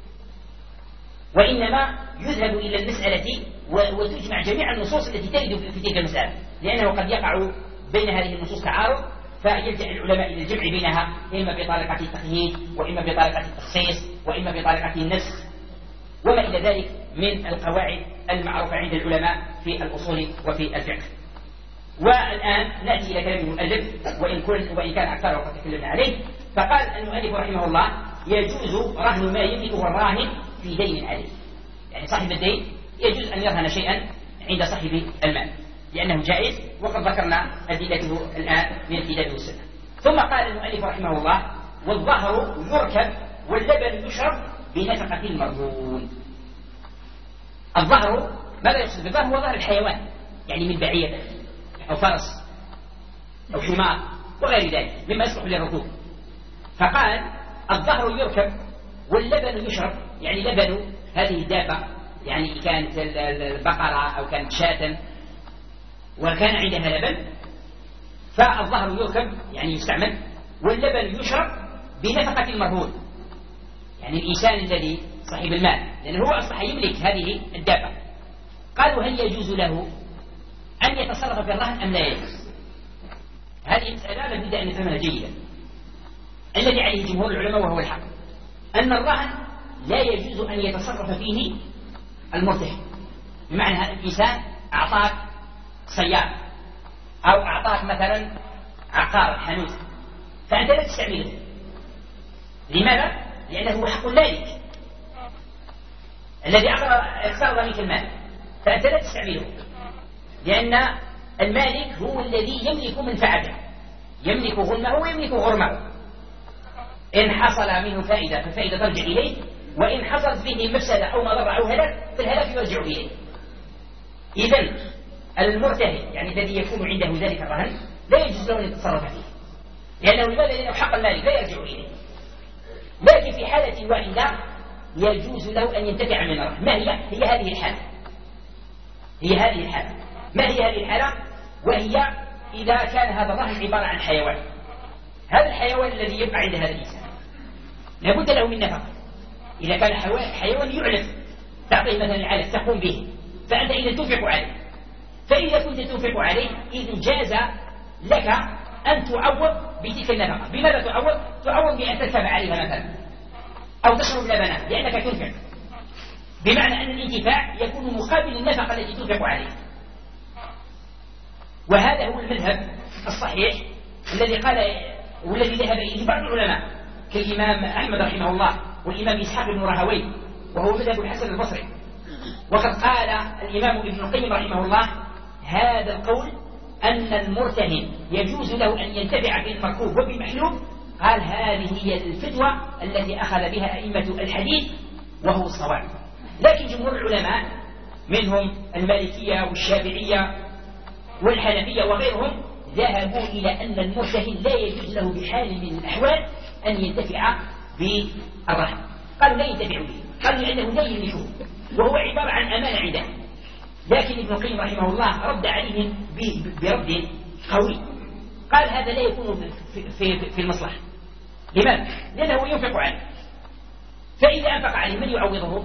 وإنما يذهب إلى المسألة وتجمع جميع النصوص التي ترد في تلك المسألة، لأنه قد يقع بين هذه النصوص تعارض، فيلجأ العلماء إلى الجمع بينها، إما بطريقة التقييد وإما بطريقة التخصيص وإما بطريقة النسخ وما إلى ذلك من القواعد المعروفة عند العلماء في الأصول وفي الفقه. والآن نأتي إلى كلام المؤلف، وإن, كن وإن كان أكثر وقد تكلمنا عليه. فقال المؤلف رحمه الله يجوز رهن ما يملكه الراهن في دين عليه، يعني صاحب الدين يجوز أن يرهن شيئا عند صاحب المال لأنه جائز، وقد ذكرنا أدلته الآن من الكتاب والسنة. ثم قال المؤلف رحمه الله والظهر يركب واللبن يشرب بنفقة المرهون. الظهر ماذا يقصد بالظهر؟ هو ظهر الحيوان، يعني من بعير أو فرس أو حمار وغير ذلك مما يصلح للركوب. فقال الظهر يركب واللبن يشرب، يعني لبن هذه الدابة، يعني كانت البقرة أو كانت شاة وكان عندها لبن، فالظهر يركب يعني يستعمل، واللبن يشرب بنفقة المرهون، يعني الإنسان الذي صاحب المال، لأنه هو أصبح يملك هذه الدابة. قالوا هل يجوز له أن يتصرف في الرهن أم لا يجوز؟ هذه المسألة لابد أن نفهمها جيدا. الذي عليه جمهور العلماء وهو الحق أن الرهن لا يجوز أن يتصرف فيه المرتهن، بمعنى الإنسان أعطاك سيارة أو أعطاك مثلا عقار حانوت، فأنت لا تستعمله. لماذا؟ لأنه حق مالك الذي اقترض منك المال، فأنت لا تستعمله، لأن المالك هو الذي يملك منفعته، يملك غنمه ويملك غرمه. إن حصل منه فائدة فالفائدة ترجع إليه، وإن حصلت به مفسدة أو مضرة أو هلاك فالهلاك يرجع إليه. إذن المرتهن يعني الذي يكون عنده ذلك الرهن لا يجوز له أن يتصرف فيه، لأنه لماذا؟ لأنه حق المالك لا يرجع إليه. لكن في حالة واحدة يجوز له أن ينتفع من الرهن. ما هي؟ هي هذه الحالة هي هذه الحالة ما هي هذه الحالة؟ وهي إذا كان هذا الرهن عبارة عن حيوان. هذا الحيوان الذي يبقى عند هذا الإنسان لابد له من نفقة. إذا كان حيوان يعلف، تعطيه مثلا العلف تقوم به، فأنت إذا تنفق عليه، فإذا كنت تنفق عليه إذن جاز لك أن تعوض بتلك النفقة. بماذا تعوض؟ تعوض بأن تركب عليها مثلا أو تشرب لبنها، لأنك تنفق، بمعنى أن الانتفاع يكون مقابل النفقة التي تنفق عليها. وهذا هو المذهب الصحيح الذي قال والذي ذهب إليه بعض العلماء كالإمام أحمد رحمه الله والإمام إسحاق بن راهويه، وهو مذهب الحسن البصري. وقد قال الإمام ابن القيم رحمه الله هذا القول أن المرتهن يجوز له أن ينتفع بالمركوب وبالمحلوب، قال هذه هي الفتوى التي أخذ بها أئمة الحديث وهو الصواب. لكن جمهور العلماء منهم المالكية والشافعية والحنفية وغيرهم ذهبوا إلى أن المرتهن لا يجوز له بحال من الأحوال أن ينتفع بالرهن. قالوا لا ينتفع به، قالوا لأنه لا يملكه وهو عبارة عن أمانة عنده. لكن ابن القيم رحمه الله رد عليهم برد قوي، قال هذا لا يكون في, في, في المصلحة. لماذا؟ لأنه ينفق عليه، فإذا أنفق عليه من يعوضه؟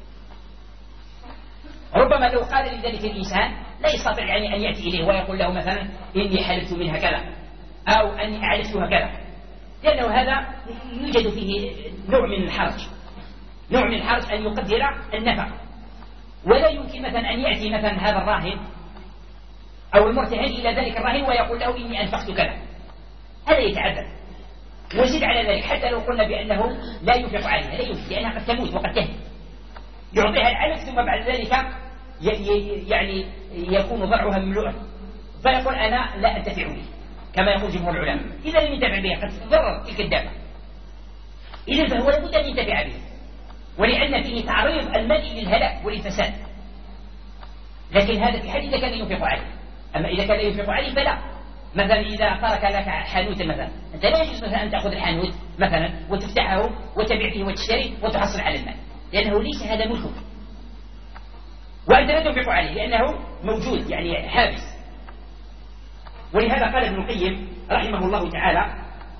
ربما لو قال لذلك الإنسان لا يستطيع يعني أن يأتي إليه ويقول له مثلا إني حلفت منها كذا أو أني أعلفتها كذا، لأنه هذا يوجد فيه نوع من الحرج، نوع من الحرج أن يقدر النفع. ولا يمكن مثلا أن يأتي مثلا هذا الراهن أو المرتهن إلى ذلك الراهن ويقول له إني أنفقت كذا، هذا يتعذر. وزيد على ذلك حتى لو قلنا بأنه لا ينفق عليها، لا ينفق لأنها قد تموت وقد تهلك، يعطيها العلف ثم بعد ذلك يعني يكون ضرعها مملوءا، فيقول أنا لا أنتفع به كما يقول جمهور العلماء. إذا لم ينتفع به قد تضرر تلك الدابة، إذا فهو لابد أن ينتفع به، ولأن فيه تعريض المال للهلاك والفساد. لكن هذا في حال إذا كان ينفق عليه، أما إذا كان ينفق عليه فلا. مثلا إذا ترك لك حانوتا مثلا، أنت لا يجوز مثلا أن تأخذ الحانوت مثلا وتفتحه وتبيع فيه وتشتري وتحصل على المال، لأنه ليس هذا ملكك وأنت لا تنفق عليه لأنه موجود يعني حابس. ولهذا قال ابن القيم رحمه الله تعالى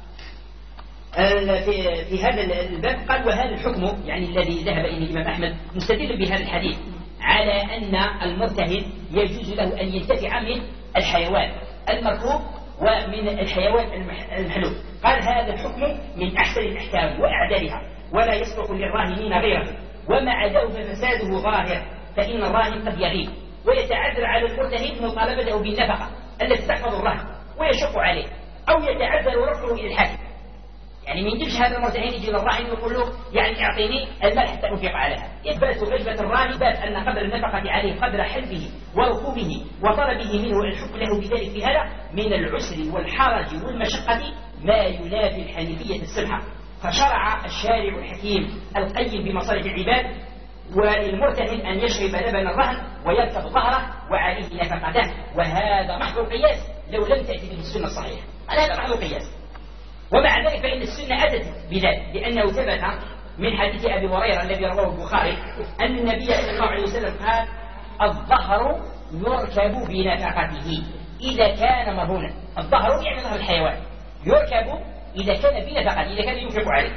في, في هذا الباب قال وهذا الحكم يعني الذي ذهب إليه الإمام أحمد مستدل بهذا الحديث على أن المرتهن يجوز له أن ينتفع من الحيوان المركوب ومن الحيوان المحلوب. قال هذا الحكم من أحسن الأحكام وأعدلها ولا يصلح للراهنين غيره، ومع ذلك فساده ظاهر، فإن الراهن قد يغيب ويتعذر على المرتهن مطالبته بالنفقة التي تحفظ الرهن ويشق عليه، أو يتعذر رفعه إلى الحاكم. يعني من يجيبش هذا المرتهن يجي للراهن يقول له يعني اعطيني المال حتى انفق عليها. يثبت غيبة الراهن بات ان قدر النفقة عليه قدر حلفه وركوبه وطلبه منه الحكم له بذلك في هذا من العسر والحرج والمشقة ما ينافي الحنيفية السمحة. فشرع الشارع الحكيم القيم بمصالح العباد وللمرتهن أن يشرب لبن الرهن ويركب ظهره وعليه نفقته، وهذا محض القياس لو لم تأتي به السنة الصحيحة. هذا محض القياس. ومع ذلك فإن السنة أتت بذلك، لأنه ثبت من حديث أبي هريرة الذي رواه البخاري أن النبي صلى الله عليه وسلم قال الظهر يركب بنفقته إذا كان مرهونا. الظهر يعني ظهر الحيوان يركب إذا كان بنفقته، إذا كان ينفق عليه.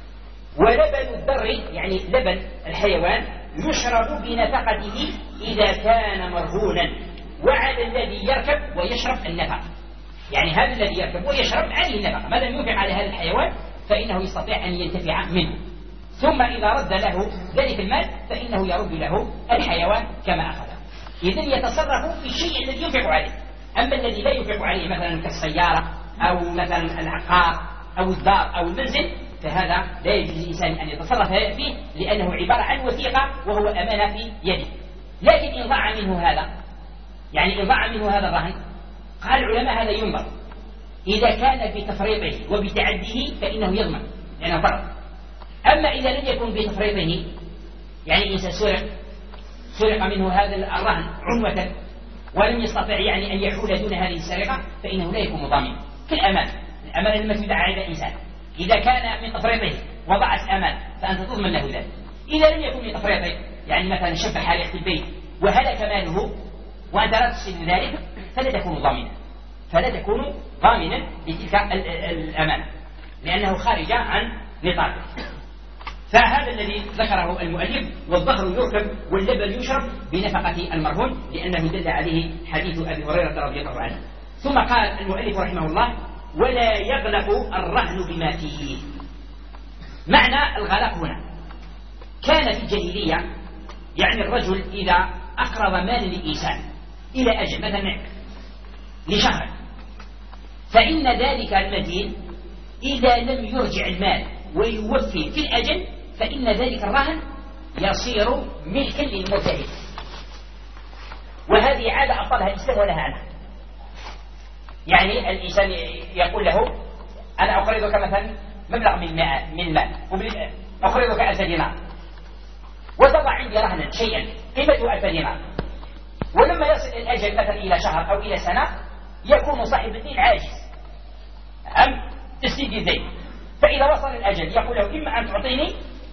ولبن الضر يعني لبن الحيوان يشرب بنفقته إذا كان مرهونا، وعلى الذي يركب ويشرب النفقة. يعني هذا الذي يركب ويشرب عليه النفقة، ما لم ينفق على هذا الحيوان فإنه يستطيع أن ينتفع منه، ثم إذا رد له ذلك المال فإنه يرد له الحيوان كما أخذه. إذن يتصرف في الشيء الذي ينفق عليه. أما الذي لا ينفق عليه مثلا كالسيارة أو مثلا العقار أو الدار أو المنزل فهذا لا يجوز للإنسان أن يتصرف فيه، لأنه عبارة عن وثيقة وهو أمانة في يده. لكن إن ضاع منه هذا، يعني إن ضاع منه هذا الرهن، قال العلماء هذا ينظر، إذا كان بتفريطه وبتعديه فإنه يضمن لأنه فرط. أما إذا لم يكن بتفريطه، يعني إنسان سرق سرق منه هذا الرهن عنوة ولم يستطيع يعني أن يحول دون هذه السرقة فإنه لا يكون ضامنا كالأمانة. الأمانة لما تدعى على الإنسان إذا كان من تفريطه وضعت الأمان فأنت تضمن له ذلك. إذا لم يكن من تفريطه، يعني مثلا شبه حريق البيت وهلك ماله وأنت لا تحسن ذلك فلا تكون ضامنا فلا تكون ضامنا لتلك الأمانة لأنه خارج عن نطاقه. فهذا الذي ذكره المؤلف، والظهر يركب واللبن يشرب بنفقة المرهون، لأنه دل عليه حديث أبي هريرة رضي الله عنه. ثم قال المؤلف رحمه الله ولا يغلق الرهن بما فيه. معنى الغلاق هنا كان في الجاهلية، يعني الرجل إذا أقرض مال للإنسان إلى أجل مثلا لشهر، فإن ذلك المدين إذا لم يرجع المال ويوفي في الأجل فإن ذلك الرهن يصير ملكا للمرتهن. وهذه عادة أبطلها الإسلام ونهى عنها. يعني الإنسان يقول له أنا أقرضك مثلا مبلغ من من المال، أقرضك ألف دينار، وتضع عندي رهنا شيئا قيمته ألف دينار، ولما يصل الأجل مثلا إلى شهر أو إلى سنة يكون صاحب الدين عاجز عن تسديد الدين، فإذا وصل الأجل يقول له إما أن تعطيني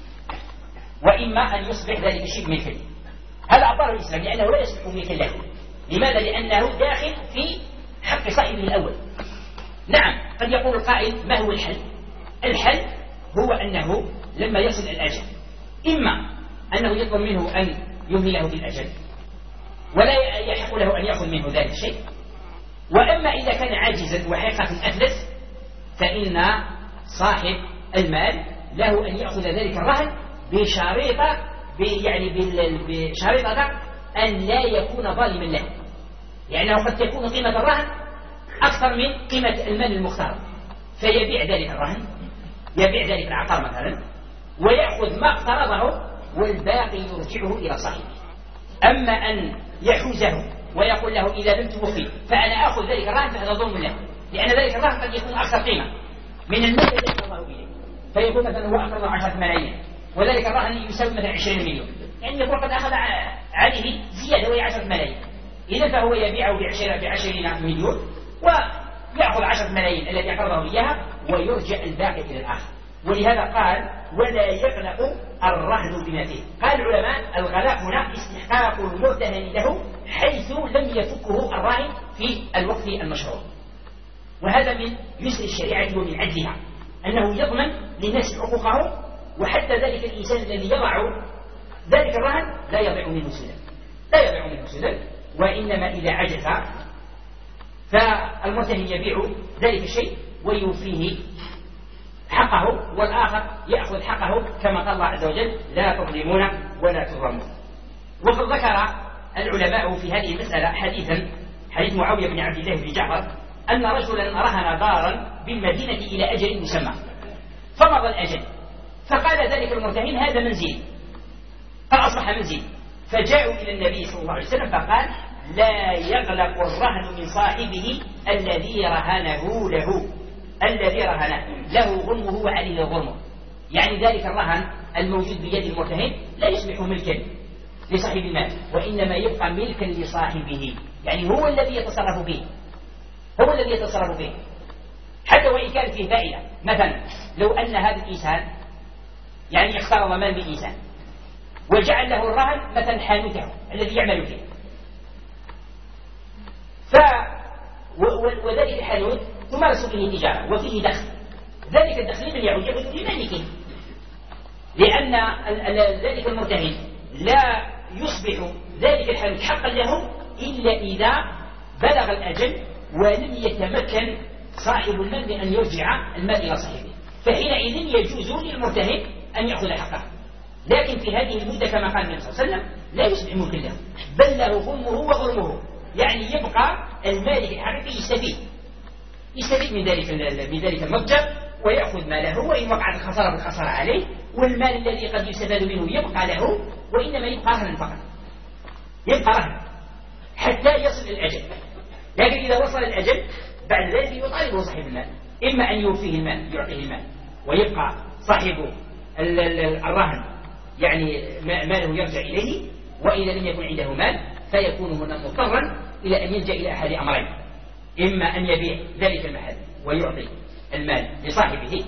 وإما أن يصبح ذلك الشيء ملكا لي. هذا أعطاه الإسلام لأنه لا يصبح ملكا له. لماذا؟ لأنه داخل في حق صاحبه الأول. نعم، قد يقول القائل ما هو الحل؟ الحل هو أنه لما يصل الأجل إما أنه يطلب منه أن يمهله بالأجل ولا يحق له أن يأخذ منه ذلك الشيء، وأما إذا كان عاجزا وحقيقة أفلس فإن صاحب المال له أن يأخذ ذلك الرهن بشريطة يعني بشريطة أن لا يكون ظالما له، لأنه قد تكون قيمة الرهن أكثر من قيمة المال المختار، فيبيع ذلك الرهن، يبيع ذلك العقار مثلا ويأخذ ما اقترضه والباقي يرجعه إلى صاحبه. أما أن يحوزه ويقول له إذا لم توفي فأنا أخذ ذلك الرهن فهذا ظلم له، لأن ذلك الرهن قد يكون أكثر قيمة من المال الذي أقرضه إليه، فيقول مثلا هو أقرضه عشرة ملايين وذلك الرهن يساوي مثلا عشرين مليون، يعني يقول قد أخذ عليه زيادة وهي عشرة ملايين، إذا فهو يبيعه بعشرين مليون ويأخذ عشرة ملايين التي أقرضه إياها ويرجع الباقي إلى الآخر. ولهذا قال ولا يغلق الرهن بما فيه. قال العلماء الغلاق هنا استحقاق المرتهن له حيث لم يفكه الراهن في الوقت المشروع، وهذا من يسر الشريعة ومن عدلها أنه يضمن للناس حقوقهم، وحتى ذلك الإنسان الذي يضع ذلك الرهن لا يضيع منه سدى، لا يضيع منه سدى، وإنما إذا عجز فالمرتهن يبيع ذلك الشيء ويوفيه حقه، والآخر يأخذ حقه كما قال الله عز وجل لا تظلمون ولا تظلمون. وقد ذكر العلماء في هذه المسألة حديثا حديث معاوية بن عبد الله بن جعفر أن رجلا رهن دارا بالمدينة إلى أجل مسمى فمضى الأجل، فقال ذلك المرتهن هذا منزل، قد أصبح منزل، فجاءوا إلى النبي صلى الله عليه وسلم فقال لا يغلق الرهن من صاحبه الذي رهنه له، الذي رهنه له غنمه وعليه غرمه، يعني ذلك الرهن الموجود بيد المرتهن لا يصبح ملكا لصاحب المال وإنما يبقى ملكا لصاحبه، يعني هو الذي يتصرف به، هو الذي يتصرف به حتى وإن كان فيه فائدة. مثلا لو أن هذا الإنسان يعني اختار مال بإنسان وجعل له الرهن مثلا حانوته الذي يعمل فيه، ف وذلك الحانوت تمارس به تجارة وفيه دخل، ذلك الدخل من يعود يعود لمالكه، لأن ذلك المرتهن لا يصبح ذلك الحانوت حقا له إلا إذا بلغ الأجل ولم يتمكن صاحب المال بأن يرجع المال إلى صاحبه، فحينئذ يجوز للمرتهن أن يأخذ حقه، لكن في هذه المدة كما قال النبي صلى الله عليه وسلم لا يصبح ملكا له، بل له غنمه وغرمه، يعني يبقى المالك الحقيقي يستفيد يستفيد من ذلك من ذلك المتجر ويأخذ ماله، وإن وقعت الخسارة بالخسارة عليه، والمال الذي قد يستفاد منه يبقى له، وإنما يبقى رهنا فقط، يبقى رهنا حتى يصل الأجل. لكن إذا وصل الأجل بعد ذلك يطالبه صاحب المال، إما أن يوفيه المال يعطيه المال ويبقى صاحب الرهن يعني ماله يرجع إليه، وإذا لم يكن عنده مال فيكون هنا مضطرا إلى أن يلجأ إلى أحد أمرين، إما أن يبيع ذلك المحل ويعطي المال لصاحبه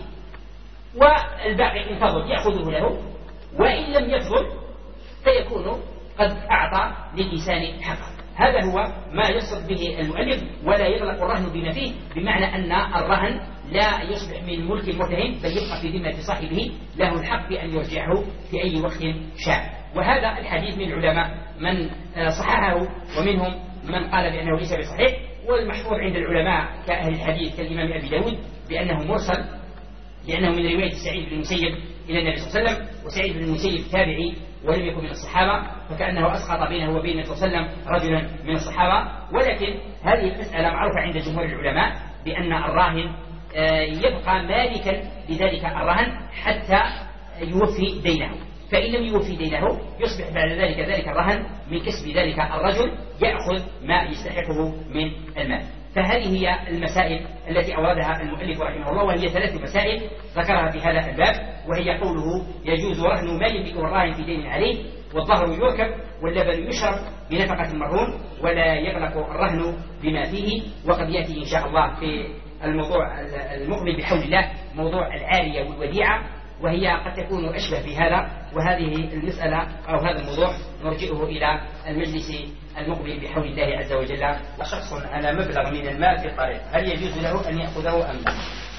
والباقي إن فضل يأخذه له، وإن لم يفضل فيكون قد أعطى للإنسان حقه. هذا هو ما يصف به المؤلف ولا يغلق الرهن بما فيه، بمعنى أن الرهن لا يصبح من ملك المرتهن بل يبقى في ذمة صاحبه، له الحق بأن يرجعه في أي وقت شاء. وهذا الحديث من العلماء من صححه ومنهم من قال بأنه ليس بصحيح، والمحفوظ عند العلماء كأهل الحديث كالإمام أبي داود بأنه مرسل، لأنه من رواية سعيد بن المسيب إلى النبي صلى الله عليه وسلم، وسعيد بن المسيب تابعي ولم يكن من الصحابة، فكأنه أسقط بينه وبين النبي صلى الله عليه وسلم رجلا من الصحابة. ولكن هذه المسألة معروفة عند جمهور العلماء بأن الراهن يبقى مالكا لذلك الرهن حتى يوفي دينه، فإن لم يوفي دينه يصبح بعد ذلك ذلك الرهن من كسب ذلك الرجل يأخذ ما يستحقه من المال. فهذه هي المسائل التي أوردها المؤلف رحمه الله، وهي ثلاث مسائل ذكرها في هذا الباب، وهي قوله يجوز رهن ما يملكه الراهن في دين عليه، والظهر يركب، واللبن يشرب بنفقة المرهون، ولا يغلق الرهن بما فيه. وقد يأتي إن شاء الله في الموضوع المقبل بحول الله موضوع العارية والوديعة، وهي قد تكون أشبه في هذا، وهذه المسألة أو هذا الموضوع نرجئه إلى المجلس المقبل بحول الله عز وجل. وشخص على مبلغ من المال في الطريق، هل يجوز له أن يأخذه أم لا؟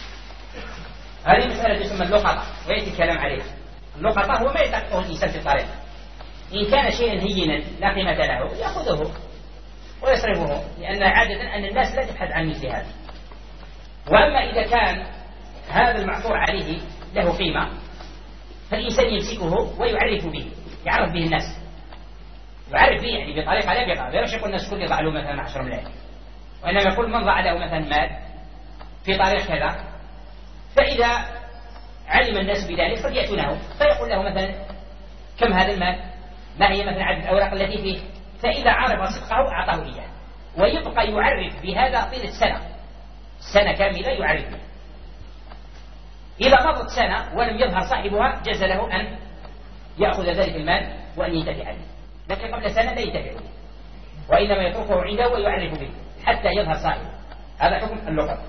هذه مسألة تسمى اللقطة ويأتي الكلام عليها. اللقطة هو ما يتلقه الإنسان في الطريق، إن كان شيئا هينا لا قيمة له يأخذه ويصرفه، لأن عادة أن الناس لا تبحث عن مثل هذا. وأما إذا كان هذا المعثور عليه له قيمة فالإنسان يمسكه ويعرف به، يعرف به الناس، يعرف به يعني بطريقة لا بقى، لا يقول الناس كل يضع له مثلا عشر ملايين، وإنما يقول من ضع له مثلا مال في طريق كذا، فإذا علم الناس بذلك قد يأتونه فيقول له مثلا كم هذا المال، ما هي مثلا عدد الأوراق التي فيه، فإذا عرف صدقه أعطاه إياه، ويبقى يعرف بهذا طيلة سنة سنة كاملة يعرف به. إذا مضت سنة ولم يظهر صاحبها جاز له أن يأخذ ذلك المال وأن ينتفع به، لكن قبل سنة لا ينتفع به، وإنما يتركه عنده ويعرف به حتى يظهر صاحبه. هذا حكم اللقطة.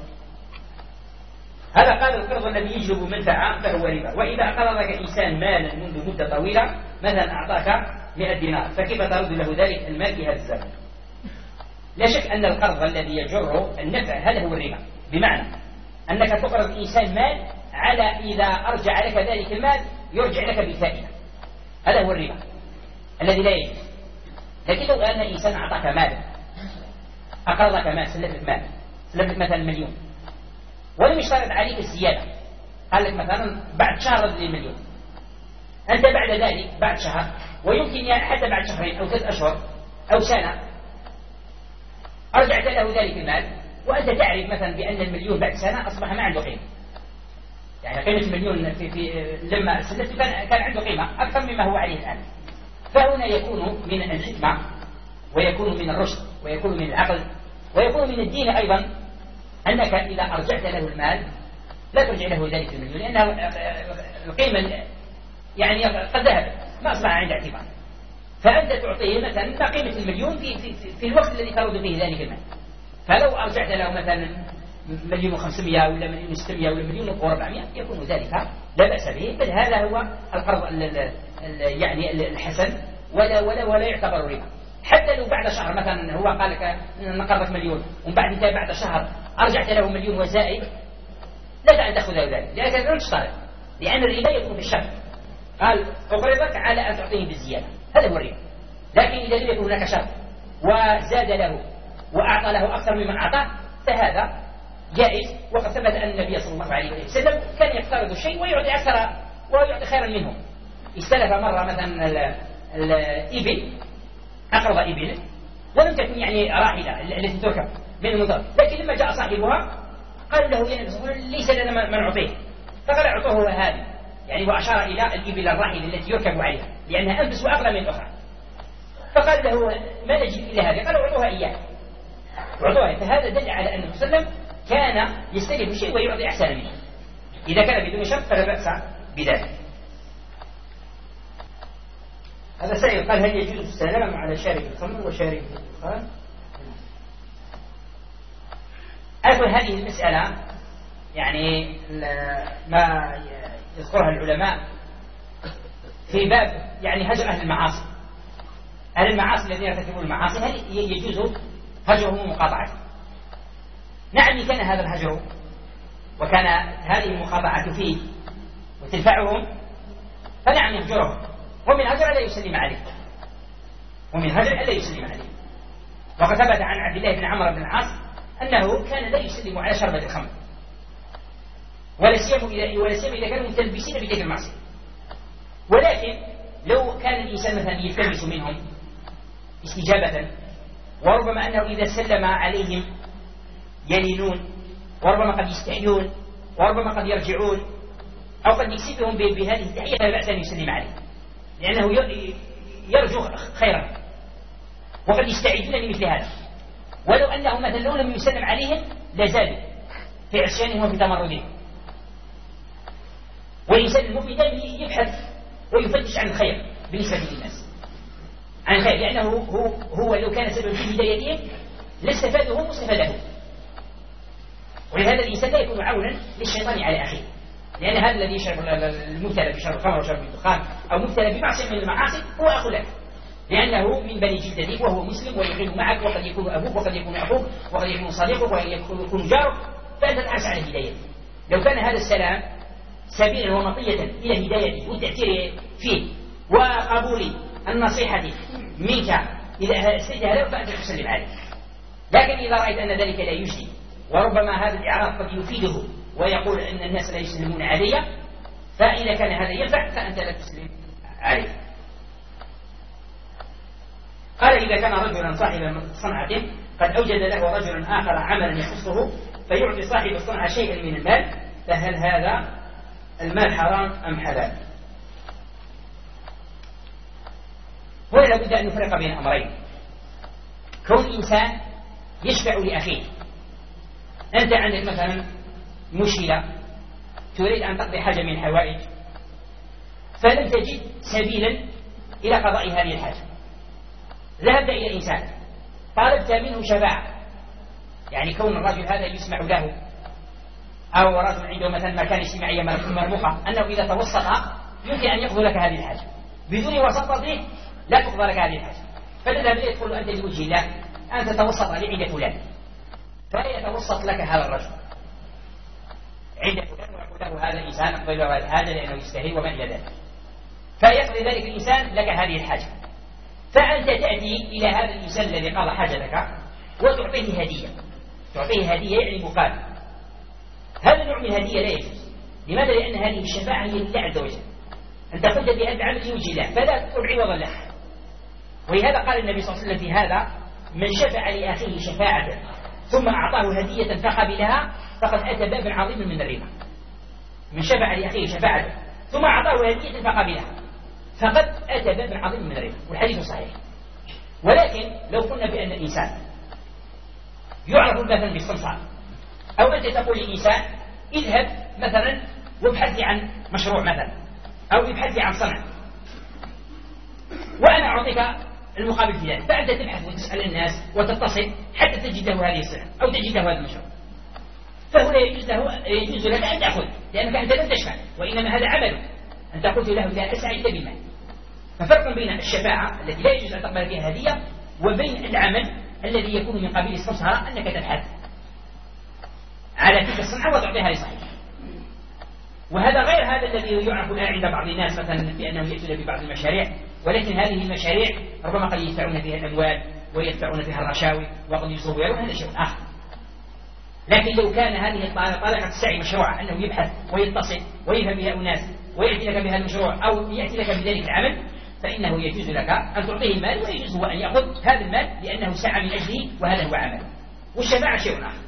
هذا قال القرض الذي يجلب منفعة فهو ربا. وإذا أقرضك إنسان مالا منذ مدة طويلة، مثلا أعطاك مئة دينار، فكيف ترد له ذلك المال في هذا الزمن؟ لا شك أن القرض الذي يجر النفع هذا هو الربا، بمعنى أنك تقرض إنسان مال على إذا أرجع لك ذلك المال يرجع لك بالفائدة، هذا هو الربا الذي لا يجوز. لكن لو أن إنسان أعطاك مال، أقرضك مال، سلفك مال، سلفك مثلا مليون، ولم يشترط عليك الزيادة، قال لك مثلا بعد شهر رد لي مليون، أنت بعد ذلك بعد شهر، ويمكن حتى بعد شهرين أو ثلاث أشهر أو سنة أرجعت له ذلك المال، وأنت تعرف مثلا بأن المليون بعد سنة أصبح ما عنده قيمة، يعني قيمة المليون في في لما سلفت كان عنده قيمة أكثر مما هو عليه الآن. فهنا يكون من الحكمة، ويكون من الرشد، ويكون من العقل، ويكون من الدين أيضا، أنك إذا أرجعت له المال لا ترجع له ذلك المليون، لأنه القيمة يعني قد ذهبت ما أصبح عند اعتبار، فأنت تعطيه مثلا ما قيمة المليون في, في, في الوقت الذي ترد فيه ذلك المال. فلو أرجعت له مثلا مليون وخمسمائة ولا مليون وستمائة ولا مليون وأربعمائة يكون ذلك لا بأس به، بل هذا هو القرض يعني الحسن، ولا ولا ولا يعتبر ربا. حتى لو بعد شهر مثلا هو قال لك نقرضك مليون، ومن بعد انت بعد شهر أرجعت له مليون وزائد، لا أن تأخذ ذلك، لأنك لا تشترط، لأن الربا يكون في الشرط، قال أقرضك على أن تعطيه بالزيادة، هذا هو الربا. لكن إذا لم يكن هناك شرط وزاد له وأعطى له أكثر ممن أعطاه فهذا جائز. وقد ثبت أن النبي صلى الله عليه وسلم كان يقترض الشيء ويعطي أكثر ويعطي خيرا منه. استلف مرة مثلا الإبل، أقرض إبل ولم تكن يعني راحلة التي تركب من المنظر، لكن لما جاء صاحبها قال له يا ليس لنا ما نعطيه، فقال أعطوه هذه، يعني وأشار إلى الإبل الراحلة التي يركب عليها لأنها أنفس وأغلى من الأخرى. فقال له ما نجد إلا هذه، قالوا أعطوها إياه، أعطوها. فهذا دل على أن صلى الله عليه وسلم كان يستلف شيء ويعطي أحسن منه، إذا كان بدون شرط فلا بأس بذلك. هذا سائل قال هل يجوز السلام على شارب الخمر وشارب الدخان؟ أقول هذه المسألة يعني ما يذكرها العلماء في باب يعني هجر أهل المعاصي. أهل المعاصي الذين يرتكبون المعاصي هل يجوز هجرهم ومقاطعتهم؟ نعم إن كان هذا الهجر وكان هذه المقاطعة فيه وتنفعهم فنعم يهجرهم، ومن هجر لا يسلم عليه، ومن هجر لا يسلم عليه. وقد ثبت عن عبد الله بن عمرو بن العاص أنه كان لا يسلم على شربة الخمر، ولا سيما إذا ولا سيما إذا كانوا متلبسين بتلك المعصية. ولكن لو كان الإنسان مثلا يلتمس منهم استجابة، وربما أنه إذا سلم عليهم يلينون، وربما قد يستحيون، وربما قد يرجعون، أو قد يكسبهم بهذه التحية، فلا بأس أن يسلم عليه، لأنه يرجو خيرا، وقد يستعيدون لمثل هذا. ولو أنه مثلا لو لم يسلم عليهم لزادوا في عصيانهم وفي تمردهم. والإنسان المؤمن دائما يبحث ويفتش عن الخير بالنسبة للناس، عن الخير، لأنه هو, هو لو كان سبب في هدايتهم لاستفاده هم واستفاده. ولهذا الإنسان لا يكون عونا للشيطان على أخيه، لأن هذا الذي يشرب المبتلى بشرب الخمر وشرب الدخان أو مبتلى بمعصية من المعاصي هو أخو لك، لأنه من بني جلدتك وهو مسلم ويقيم معك، وقد يكون أبوك وقد يكون أخوك وقد يكون صديقك وقد يكون جارك، فأنت تحرص على هدايته. لو كان هذا السلام سبيلا ومطية إلى هدايته والتأثير فيه وقبول النصيحة منك إذا استجدها له فأنت تسلم عليه. لكن إذا رأيت أن ذلك لا يجدي وربما هذا الإعراض قد يفيده ويقول أن الناس لا يسلمون علي، فإذا كان هذا ينفع فأنت لا تسلم عليه. قال إذا كان رجلا صاحب صنعة قد أوجد له رجل آخر عملا يخصه فيعطي صاحب الصنعة شيئا من المال، فهل هذا المال حرام أم حلال؟ هنا لابد أن نفرق بين أمرين. كون إنسان يشفع لأخيه، أنت عندك مثلا مشكلة تريد أن تقضي حاجة من الحوائج فلم تجد سبيلا إلى قضاء هذه الحاجة، ذهبت إلى إنسان طالبت منه شفاعة، يعني كون الرجل هذا يسمع له أو رجل عنده مثلا مكان اجتماعية مرموقة أنه إذا توسط يمكن أن يقضي لك هذه الحاجة، بدون وسطته لا تقضى لك هذه الحاجة، فتذهب إليه تقول له أنت لوجه الله أنت توسط لي عند فلان، فيتوسط لك هذا الرجل عند فلان ويقول له هذا الإنسان أقبل له هذه الحاجة لأنه يستهي وما إلى ذلك، فيقضي ذلك الإنسان لك هذه الحاجة. فأنت تأتي إلى هذا الإنسان الذي قضى حاجتك وتعطيه هدية، تعطيه هدية يعني مقابل. هذا النوع من الهدية لا يجوز. لماذا؟ لأن هذه الشفاعة هي لله عز وجل، أنت قلت بهذا العمل لوجه الله فلا تطلب عوضا له. ولهذا قال النبي صلى الله عليه وسلم في هذا: من شفع لأخيه شفاعة ثم أعطاه هدية فقبلها فقد أتى بابا عظيما من الربا. من شفع لأخيه شفاعة ثم أعطاه هدية فقبلها فقد أتى بابا عظيما من الربا، والحديث صحيح. ولكن لو قلنا بأن الإنسان يعرف مثلا بالسمسار، أو أنت تقول للإنسان اذهب مثلا وابحث لي عن مشروع مثلا، أو ابحث لي عن صنعة وأنا أعطيك المقابل في ذلك، فأنت تبحث وتسأل الناس وتتصل حتى تجد له هذه الصنعة أو تجد له هذا المشروع، فهنا يجوز له يجوز لك أن تأخذ، لأنك أنت لم تشفع وإنما هذا عمل، أنت قلت له إذا أسعدت بالمال. ففرق بين الشفاعة التي لا يجوز أن تقبل فيها هدية وبين العمل الذي يكون من قبيل السمسرة، أنك تبحث على تلك الصنعة وتعطيها لصاحبها. وهذا غير هذا الذي يعرف الآن عند بعض الناس مثلا بأنهم يأتون ببعض المشاريع، ولكن هذه المشاريع ربما قد يدفعون فيها الأموال ويدفعون فيها الرشاوي وقد يصورون، هذا شيء آخر. لكن لو كان هذه الطريقة السعي مشروع أنه يبحث ويتصل ويفهم بها الناس ويأتي لك بها المشروع أو يأتي لك بذلك العمل، فإنه يجوز لك أن تعطيه المال ويجوز هو أن يأخذ هذا المال لأنه سعى من أجله وهذا هو عمله. والشفاعة شيء آخر.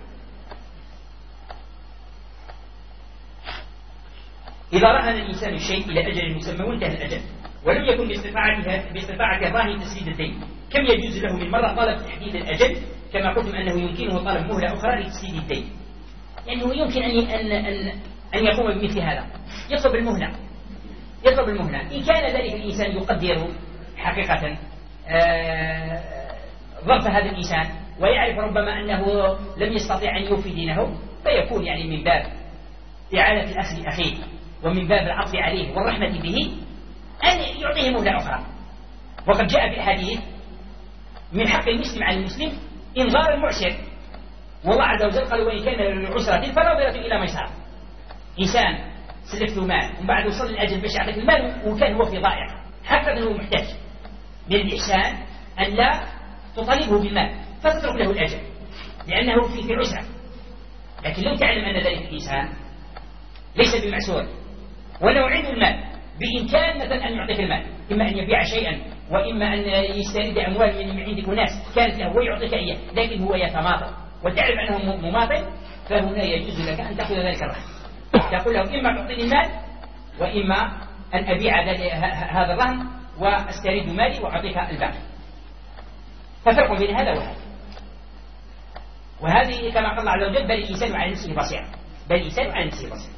إذا رهن الإنسان الشيء إلى أجل مسمى وانتهى الأجل ولم يكن باستطاعته باستطاعة الراهن تسديد الدين، كم يجوز له من مرة طلب تحديد الأجل؟ كما قلتم أنه يمكنه طلب مهلة أخرى لتسديد الدين، لأنه يمكن أن أن أن, أن يقوم بمثل هذا، يطلب المهلة يطلب المهلة إن كان ذلك الإنسان يقدر حقيقة ظرف هذا الإنسان ويعرف ربما أنه لم يستطيع أن يوفي دينه، فيكون يعني من باب إعانة الأخ لأخيه ومن باب العطف عليه والرحمة به أن يعطيه مهلة أخرى. وقد جاء في الحديث من حق المسلم على المسلم إنظار المعسر، والله عز وجل قال: وإن كان للعسرة فنظرة إلى ميسرة. إنسان سلفت مال ومن بعد وصل الأجل باش يعطيك المال وكان هو في ضائع، حتى أنه محتاج، من الإحسان أن لا تطالبه بالمال فتترك له الأجل لأنه في في عسرة. لكن لو تعلم أن ذلك الإنسان ليس بمعسور ولو عنده المال بإمكان مثلا أن يعطيك المال، إما أن يبيع شيئا وإما أن يسترد أموال من عندك وناس كانت له ويعطيك إياه، لكن هو يتماطل وتعرف أنه مماطل، فهنا يجوز لك أن تأخذ ذلك الرهن، تقول له إما تعطيني المال وإما أن أبيع هذا الرهن وأسترد مالي وأعطيك الباقي. ففرق بين هذا وهذا. وهذه كما قال الله عز وجل بل الإنسان على نفسه بصيرة، بل الإنسان على نفسه بصيرة.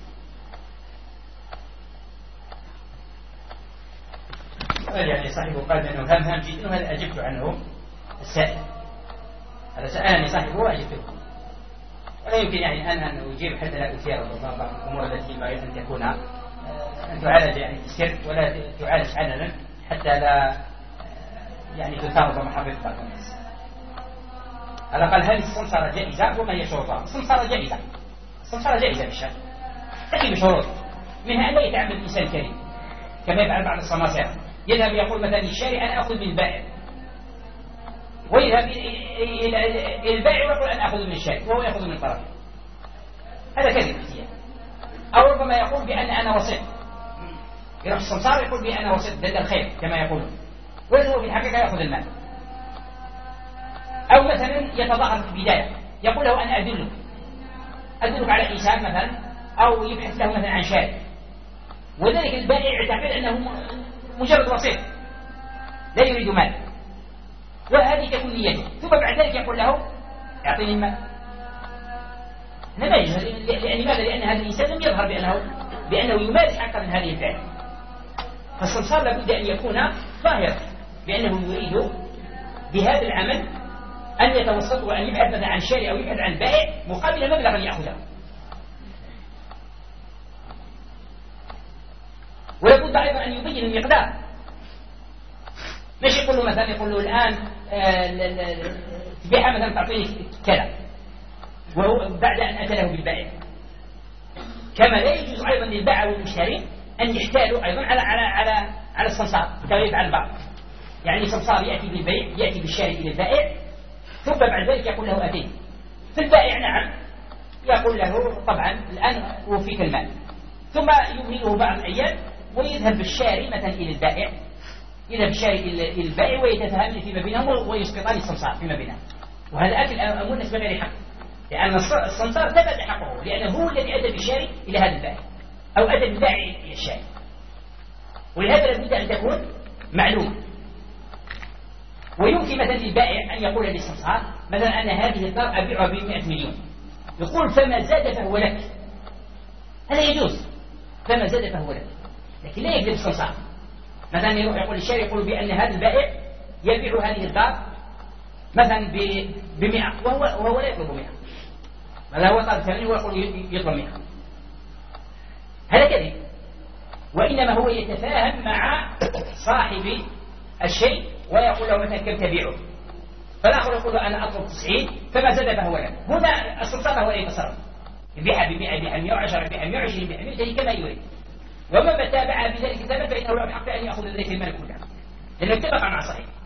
يعني صاحبه قال بأنه هم هم جدا وهذا أجبت عنه السائل، هذا سألني صاحبه وأجبته، ولا يمكن يعني أن أن أجيب حتى لا أثير بعض الأمور التي ينبغي أن تكون أن تعالج يعني سر ولا تعالج علنا حتى لا يعني تثار محبة بعض الناس. هذا قال هل السمسرة جائزة وما هي شروطها؟ السمسرة جائزة، السمسرة جائزة بالشرع، تأتي بشروط، منها أن لا يتعمد الإنسان الكريم كما يفعل بعض السماسرة، يذهب يقول مثلا للشاري أنا أخذ من البائع، ويذهب إلى البائع ويقول أنا أخذ من الشاري وهو يأخذ من طرفه، هذا كذب اختيار. أو ربما يقول بأن أنا وسيط، يروح السمسار يقول بأن أنا وسيط ضد الخير كما يقولون، وهو في الحقيقة يأخذ المال. أو مثلا يتظاهر في البداية يقول له أنا أدلك أدلك على إنسان مثلا، أو يبحث له مثلا عن شاري، وذلك البائع يعتقد أنه مجرد وسيط لا يريد مال، وهذه تكون نيته، ثم بعد ذلك يقول له اعطيني المال. هذا لا يجوز. لماذا؟ لأن هذا الإنسان لم يظهر بأنه بأنه يمارس حقا من هذه الفعل، فالسمسار لابد أن يكون ظاهرا بأنه يريد بهذا العمل أن يتوسط وأن يبحث مثلا عن شاري أو يبحث عن بائع مقابل مبلغا يأخذه. ولابد أيضا أن يبين المقدار، مش يقول له مثلا يقول له الآن تبيعها مثلا تعطيني كذا وهو بعد أن أتى له بالبائع. كما لا يجوز أيضا للبائع والمشتري أن يحتالوا أيضا على على على على السمسار كما يفعل البعض، يعني السمسار يأتي بالبيع يأتي بالشاري إلى البائع ثم بعد ذلك يقول له أتيت، فالبائع نعم يقول له طبعا الآن أوفيك المال، ثم يمهله بعض الأيام ويذهب بالشاري مثلا إلى البائع، يذهب بالشاري إلى البائع ويتفاهمون فيما بينهم ويسقطان السمسار فيما بينهم، وهذا أكل أموال الناس بغير حق، لأن السمسار ثبت حقه لأنه هو الذي أتى بالشاري إلى هذا البائع أو أتى بالبائع إلى الشاري، ولهذا لابد أن تكون معلومة. ويمكن مثلا للبائع أن يقول للسمسار مثلا أن هذه الدار أبيعها بمئة مليون، يقول فما زاد فهو لك، هذا يجوز، فما زاد فهو لك، لكن لا يكذب السمسار. مثلا يروح يقول الشاري يقول بأن هذا البائع يبيع هذه الدار مثلا بمئة وهو, وهو لا يطلب مئة، هذا هو طالب ثمانين ويقول يطلب مئة، هذا كذب. وإنما هو يتفاهم مع صاحب الشيء ويقول له مثلا كم تبيعه، فالآخر يقول له أنا أطلب تسعين فما زاد فهو لك، هنا السلطان هو يتصرف، يبيعها بمئة يبيعها بمئة وعشرة يبيعها بمئة وعشرين يبيعها بمئة كما يريد، ومن تابع بذلك الثمن فإنه له الحق أن يأخذ ذلك المال كله لأنه اتفق مع صاحبه.